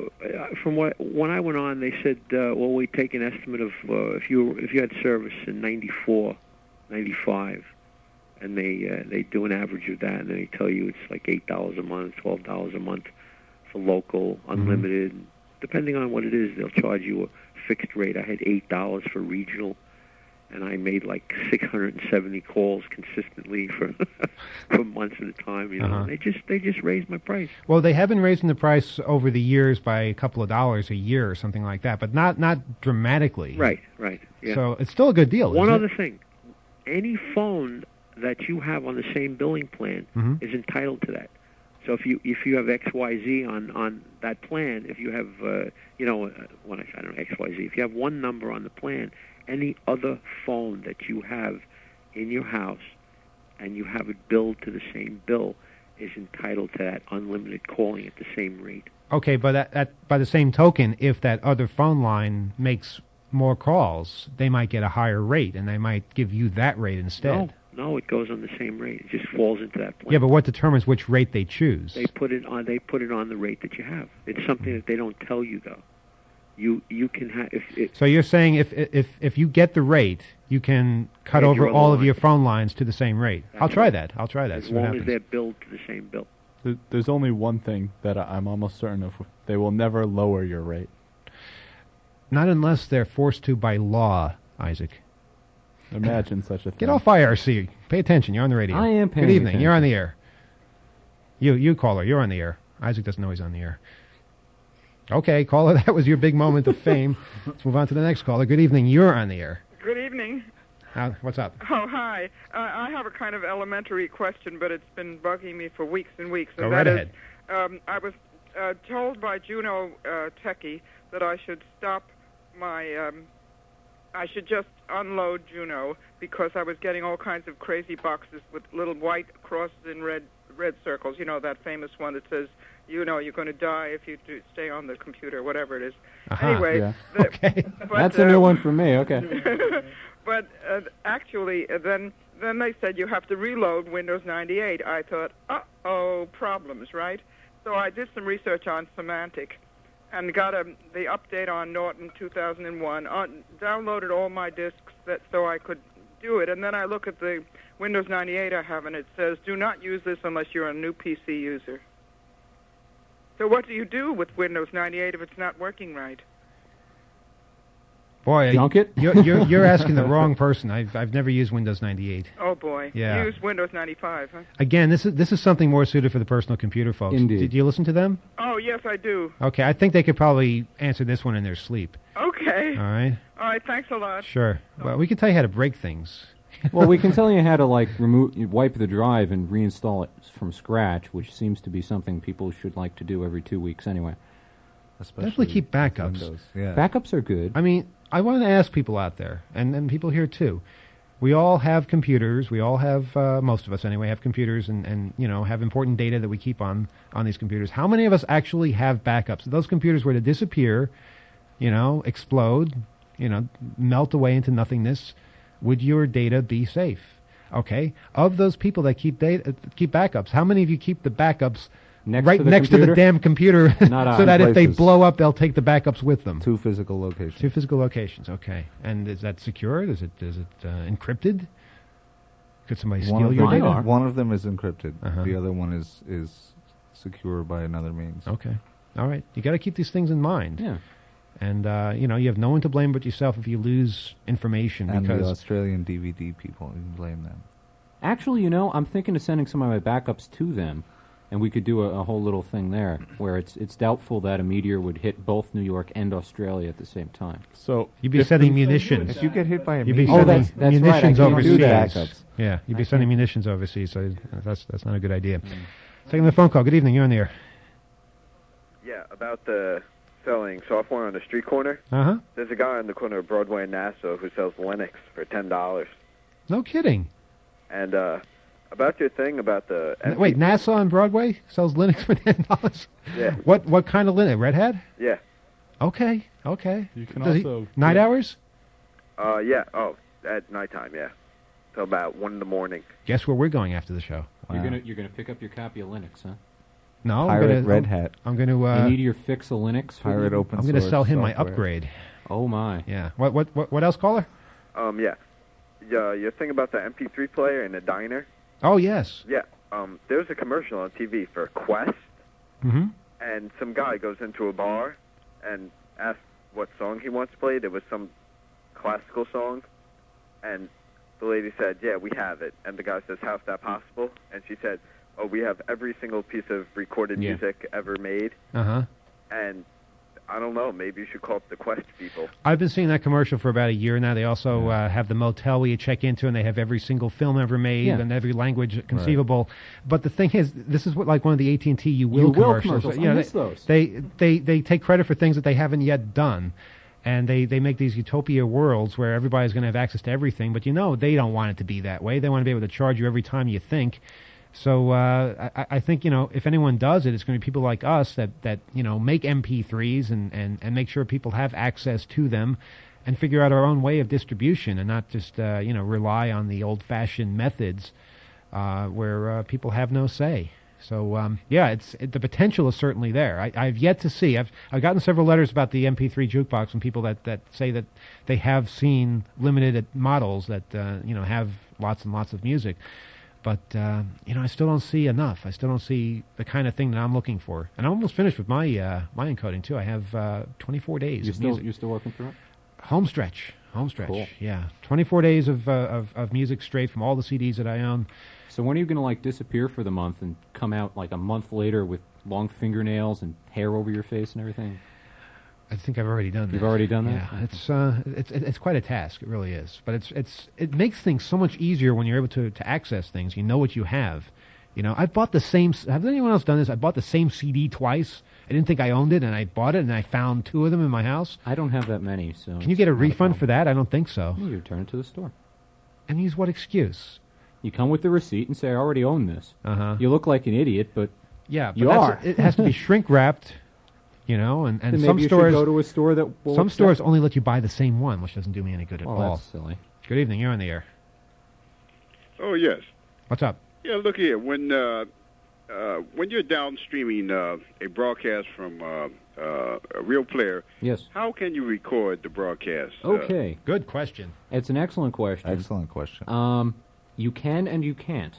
when I went on, they said, well, we take an estimate of if you had service in 94, 95, and they do an average of that, and they tell you it's like $8 a month, $12 a month for local, unlimited. Mm-hmm. Depending on what it is, they'll charge you a fixed rate. I had $8 for regional, and I made like 670 calls consistently for for months at a time. They just raised my price. Well, they have been raising the price over the years by a couple of dollars a year or something like that, but not dramatically. Right. Yeah. So it's still a good deal. One isn't other it? thing, any phone that you have on the same billing plan is entitled to that. So if you have XYZ on that plan, if you have I don't know XYZ, if you have one number on the plan, any other phone that you have in your house and you have it billed to the same bill is entitled to that unlimited calling at the same rate. Okay, but by the same token, if that other phone line makes more calls, they might get a higher rate, and they might give you that rate instead. No, it goes on the same rate. It just falls into that plan. Yeah, but what determines which rate they choose? They put it on the rate that you have. It's something that they don't tell you, though. You can have. So you're saying if you get the rate, you can cut over all of your phone lines to the same rate. I'll try that. As long as they're billed to the same bill. There's only one thing that I'm almost certain of. They will never lower your rate. Not unless they're forced to by law, Isaac. Imagine such a thing. Get off IRC. Pay attention. You're on the radio. I am paying Good evening. attention. You're on the air. You caller. You're on the air. Isaac doesn't know he's on the air. Okay, caller, that was your big moment of fame. Let's move on to the next caller. Good evening. You're on the air. Good evening. What's up? Oh, hi. I have a kind of elementary question, but it's been bugging me for weeks and weeks. Go right ahead. I was told by Juno Techie that I should stop my... I should just unload Juno because I was getting all kinds of crazy boxes with little white crosses in red circles. You know, that famous one that says, you're going to die if you stay on the computer, whatever it is. Anyway. Yeah. Okay. That's a new one for me, okay. But actually, then they said you have to reload Windows 98. I thought, uh-oh, problems, right? So I did some research on Symantec and got the update on Norton 2001, downloaded all my disks so I could do it, and then I look at the Windows 98 I have, and it says, do not use this unless you're a new PC user. So what do you do with Windows 98 if it's not working right? Boy, Junk it? You're asking the wrong person. I've never used Windows 98. Oh boy, Yeah. Use Windows 95, huh? Again, this is something more suited for the personal computer folks. Indeed. Did you listen to them? Oh yes, I do. Okay, I think they could probably answer this one in their sleep. Okay. All right. All right. Thanks a lot. Sure. Well, we can tell you how to break things. Well, we can tell you how to wipe the drive and reinstall it from scratch, which seems to be something people should like to do every 2 weeks anyway. Definitely keep backups. Windows, yeah. Backups are good. I mean, I want to ask people out there, and people here too. We all have computers. We all have, most of us anyway, have computers and have important data that we keep on these computers. How many of us actually have backups? If those computers were to disappear, explode, melt away into nothingness, would your data be safe? Okay. Of those people that keep backups, how many of you keep the backups right next to the damn computer so that if they blow up, they'll take the backups with them? 2 physical locations. 2 physical locations, okay. And is that secured? Is it encrypted? Could somebody steal your data? One of them is encrypted. Uh-huh. The other one is secure by another means. Okay. All right. You got to keep these things in mind. Yeah. And, you have no one to blame but yourself if you lose information. And because the Australian DVD people, you can blame them. Actually, I'm thinking of sending some of my backups to them, and we could do a whole little thing there where it's doubtful that a meteor would hit both New York and Australia at the same time. So you'd be sending munitions. If you get hit by a you'd be meteor, sending that's munitions right, I can't overseas. do backups. Yeah, you'd be sending munitions overseas. So that's not a good idea. Taking the phone call. Good evening. You're on the air. Yeah, about the selling software on the street corner. Uh-huh. There's a guy on the corner of Broadway and Nassau who sells Linux for $10. No kidding. And about your thing about the Wait, Nassau on Broadway sells Linux for $10? Yeah. What kind of Linux? Red Hat? Yeah. Okay. You can Does also night hours? Yeah. Oh, at nighttime. Yeah. Till about 1 in the morning. Guess where we're going after the show? You're gonna pick up your copy of Linux, huh? No, Pirate Red Hat. I'm going to. You need your fix of Linux. Pirate open I'm going to source sell him my software. upgrade. Oh my. Yeah. What else, caller? Yeah. Your thing about the MP3 player in the diner. Oh yes. Yeah. There's a commercial on TV for Quest, Mm-hmm. and some guy goes into a bar and asks what song he wants played. It was some classical song, and the lady said, "Yeah, we have it." And the guy says, "How's that possible?" And she said, "Oh, we have every single piece of recorded music ever made." Uh-huh. And I don't know, maybe you should call up the Quest people. I've been seeing that commercial for about a year now. They also have the motel where you check into, and they have every single film ever made Yeah. and every language conceivable. But the thing is, this is what like one of the AT&T You Will commercials. I miss those. They take credit for things that they haven't yet done. And they make these utopia worlds where everybody's going to have access to everything. But they don't want it to be that way. They want to be able to charge you every time you think. So I think, if anyone does it, it's going to be people like us that make MP3s and make sure people have access to them and figure out our own way of distribution and not just, rely on the old-fashioned methods where people have no say. So, the potential is certainly there. I've yet to see. I've gotten several letters about the MP3 jukebox from people that say that they have seen limited models that, have lots and lots of music. But, I still don't see enough. I still don't see the kind of thing that I'm looking for. And I'm almost finished with my encoding, too. I have 24 days of music. You're still working through it? Home stretch. Cool. Yeah. 24 days of music straight from all the CDs that I own. So when are you going to disappear for the month and come out a month later with long fingernails and hair over your face and everything? I think I've already done that. You've already done that? Yeah, it's quite a task. It really is. But it makes things so much easier when you're able to access things. You know what you have. I've bought the same. Has anyone else done this? I bought the same CD twice. I didn't think I owned it, and I bought it, and I found 2 of them in my house. I don't have that many, so... Can you get a refund for that? I don't think so. You return it to the store. And use what excuse? You come with the receipt and say, I already own this. Uh-huh. You look like an idiot, but yeah, you are. It has to be shrink-wrapped, and then some maybe you stores... should go to a store that will Some accept stores only let you buy the same one, which doesn't do me any good at all. that's silly. Good evening. You're on the air. Oh, yes. What's up? Yeah, look here. When you're downstreaming a broadcast from a real player, yes, how can you record the broadcast? Okay. Good question. It's an excellent question. Excellent question. You can and you can't.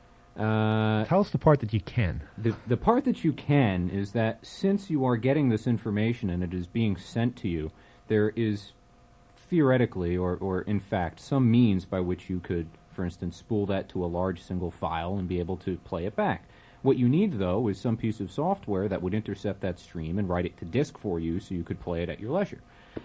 Tell us the part that you can. The part that you can is that since you are getting this information and it is being sent to you, there is theoretically or in fact some means by which you could, for instance, spool that to a large single file and be able to play it back. What you need, though, is some piece of software that would intercept that stream and write it to disk for you so you could play it at your leisure.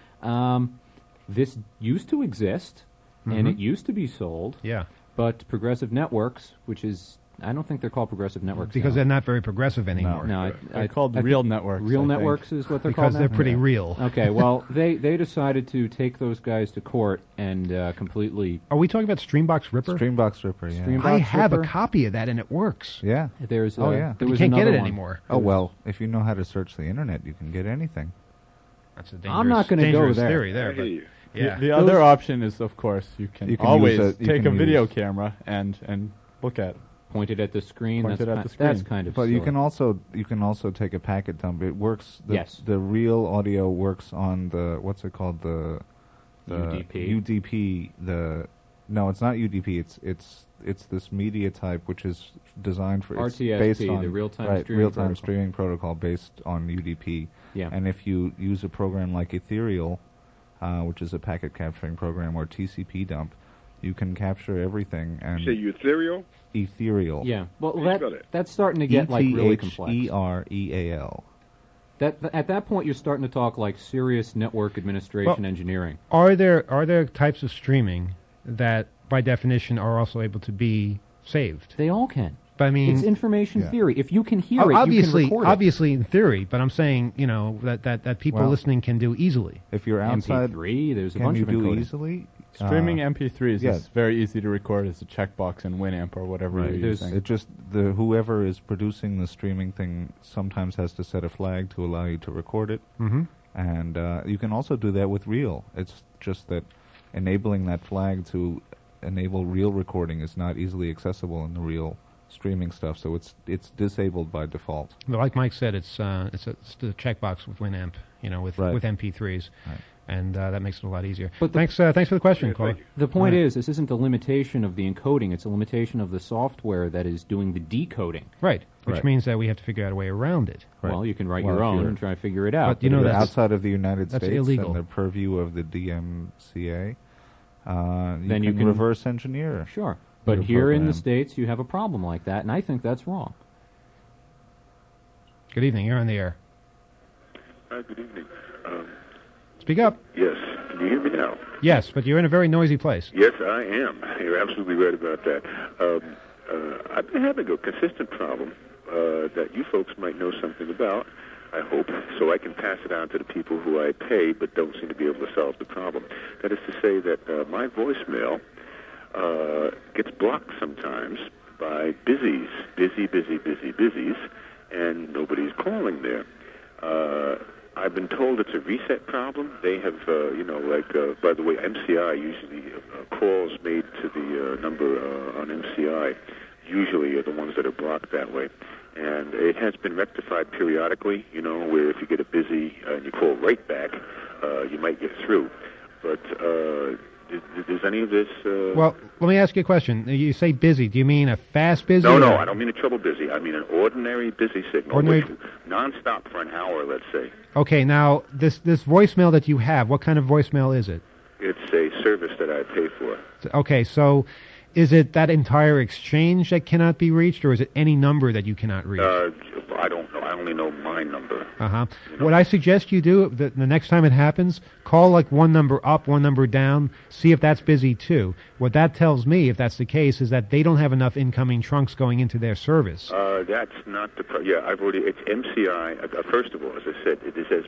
This used to exist, and it used to be sold. Yeah. But Progressive Networks, which is... I don't think they're called Progressive Networks because now. they're not very progressive anymore. No, they're called Real Networks. Real I think. Networks is what they're because called now? they're pretty real. Okay, well, they decided to take those guys to court and completely... Are we talking about Streambox Ripper? Streambox Ripper, yeah. Streambox I have Ripper. a copy of that, and it works. Yeah. There's yeah. But you was can't get another it one. anymore. Oh, well, if you know how to search the internet, you can get anything. That's a dangerous, I'm not going to go there. theory there. I hear But you. yeah. The other option is, of course, you can You can always use a- you take can a video use- camera and look at. Pointed at the screen. Pointed That's at the ki- That's screen. kind of But you silly. can also take a packet dump. It works. Yes. The real audio works on the what's it called, the UDP. UDP. No, it's not UDP. It's it's this media type which is designed for it's RTSP, based on the real-time right, streaming real-time protocol. streaming protocol based on UDP. Yeah. And if you use a program like Ethereal, which is a packet capturing program, or TCP dump, you can capture everything. And You say ethereal? Ethereal. Yeah. Well, How do you spell it? that's starting to get like really complex. ETHEREAL. At that point, you're starting to talk like serious network administration Well, engineering. Are there types of streaming that, by definition, are also able to be saved? They all can. But I mean, It's information Yeah. theory. If you can hear it, obviously, you can record it. obviously in theory. But I'm saying, that people Well, listening can do easily. If you're outside, MP3, there's a can bunch you of do encoding. easily? Streaming MP3s yeah. is very easy to record as a checkbox in Winamp or whatever Right. you're using. It just whoever is producing the streaming thing sometimes has to set a flag to allow you to record it, and you can also do that with Reel. It's just that enabling that flag to enable Reel recording is not easily accessible in the Reel streaming stuff, so it's disabled by default. But like Mike said, it's the checkbox with Winamp, with MP3s. Right. And that makes it a lot easier. But thanks for the question, caller. The point Right. is, this isn't a limitation of the encoding. It's a limitation of the software that is doing the decoding. Right, which Right. means that we have to figure out a way around it. Right. Well, you can write Well, your if own you're- and try to figure it out. But you know If you're that's- outside of the United that's States illegal. and the purview of the DMCA, Then you can can- reverse engineer. Sure. But your here in the program. States, you have a problem like that, and I think that's wrong. Good evening. You're on the air. Good evening. Speak up. Yes, can you hear me now? Yes, but you're in a very noisy place. Yes, I am. You're absolutely right about that. I've been having a consistent problem that you folks might know something about, I hope, so I can pass it on to the people who I pay but don't seem to be able to solve the problem. That is to say that my voicemail gets blocked sometimes by busies, busies, and nobody's calling there. I've been told it's a reset problem. They have, by the way, MCI usually calls made to the number on MCI usually are the ones that are blocked that way. And it has been rectified periodically, where if you get a busy and you call right back, you might get through. But does any of this... Well, let me ask you a question. You say busy. Do you mean a fast busy? No, or- I don't mean a trouble busy. I mean an ordinary busy signal, Ordinary- which nonstop for an hour, let's say. Okay, now, this voicemail that you have, what kind of voicemail is it? It's a service that I pay for. Okay, so is it that entire exchange that cannot be reached, or is it any number that you cannot reach? I don't know. I only know my number. Uh-huh. What I suggest you do, the next time it happens, call like one number up, one number down, see if that's busy too. What that tells me, if that's the case, is that they don't have enough incoming trunks going into their service. That's not the... I've already... It's MCI. First of all, as I said,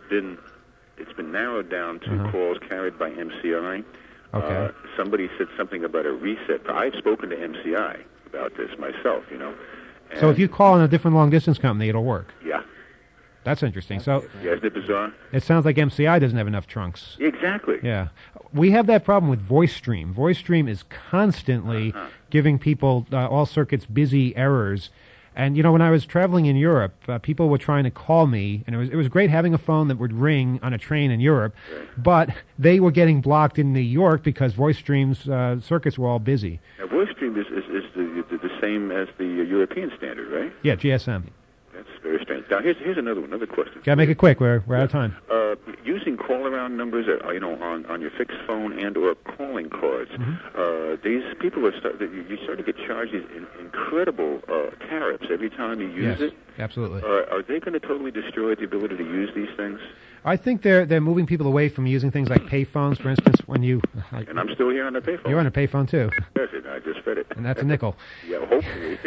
it's been narrowed down to calls carried by MCI. Okay. Somebody said something about a reset. I've spoken to MCI about this myself, So if you call in a different long-distance company, it'll work. Yeah. That's interesting. So Yeah, isn't it bizarre? it sounds like MCI doesn't have enough trunks. Exactly. Yeah. We have that problem with VoiceStream. VoiceStream is constantly giving people all circuits busy errors. And, when I was traveling in Europe, people were trying to call me, and it was great having a phone that would ring on a train in Europe, but they were getting blocked in New York because VoiceStream's circuits were all busy. Now, VoiceStream is the same as the European standard, right? Yeah, GSM. That's very strange. Now, here's another question. Got to make it quick. We're out of time. Using call-around numbers, on your fixed phone and/or calling cards, these people you start to get charged these incredible tariffs every time you use Yes, it. absolutely. Are they going to totally destroy the ability to use these things? I think they're moving people away from using things like payphones. For instance, when you... And I'm still here on the payphone. You're on a payphone, too. Yes, I just fed it. And that's a nickel. Yeah, hopefully.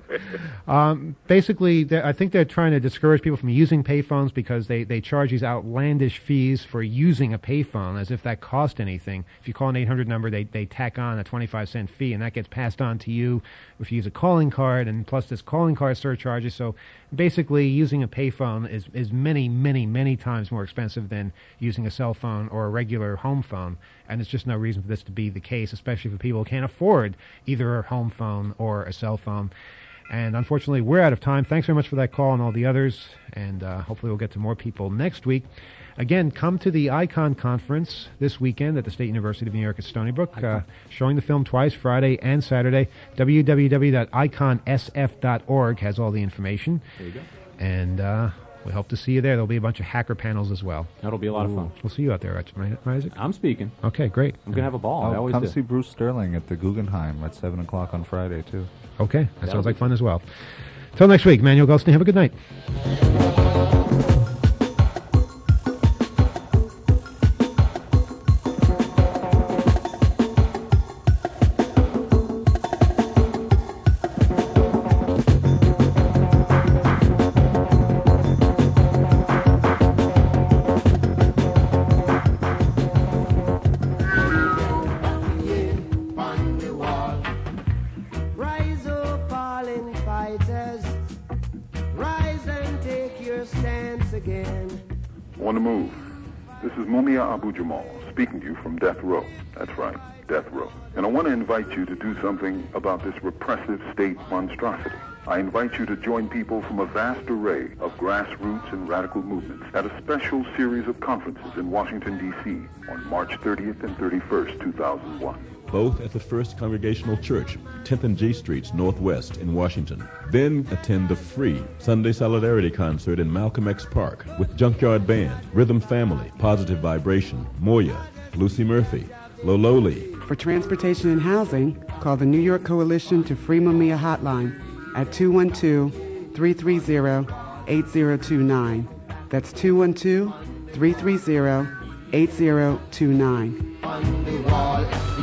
Basically, I think they're trying to discourage people from using payphones because they charge these outlandish fees for using a payphone as if that cost anything. If you call an 800 number, they tack on a 25-cent fee, and that gets passed on to you if you use a calling card, and plus this calling card surcharges. So basically, using a payphone is many, many, many times more expensive than using a cell phone or a regular home phone, and there's just no reason for this to be the case, especially for people who can't afford either a home phone or a cell phone. And unfortunately, we're out of time. Thanks very much for that call and all the others. And hopefully we'll get to more people next week. Again, come to the ICON conference this weekend at the State University of New York at Stony Brook, showing the film twice, Friday and Saturday. www.iconsf.org has all the information. There you go. And we hope to see you there. There'll be a bunch of hacker panels as well. That'll be a lot of fun. We'll see you out there, right, Isaac? I'm speaking. Okay, great. I'm going to have a ball. I always come do. see Bruce Sterling at the Guggenheim at 7 o'clock on Friday, too. Okay, that sounds like fun as well. Till next week, Manuel Goldstein, have a good night. Rise, oh fallen fighters, rise and take your stance again. On the move. This is Mumia Abu Jamal speaking to you from Death Row. That's right, Death Row. And I want to invite you to do something about this repressive state monstrosity. I invite you to join people from a vast array of grassroots and radical movements at a special series of conferences in Washington, D.C. on March 30th and 31st, 2001. Both at the First Congregational Church, 10th and G Streets Northwest in Washington. Then attend the free Sunday Solidarity Concert in Malcolm X Park with Junkyard Band, Rhythm Family, Positive Vibration, Moya, Lucy Murphy, Lololi. For transportation and housing, call the New York Coalition to Free Mumia hotline at 212-330-8029. That's 212-330-8029. On the wall.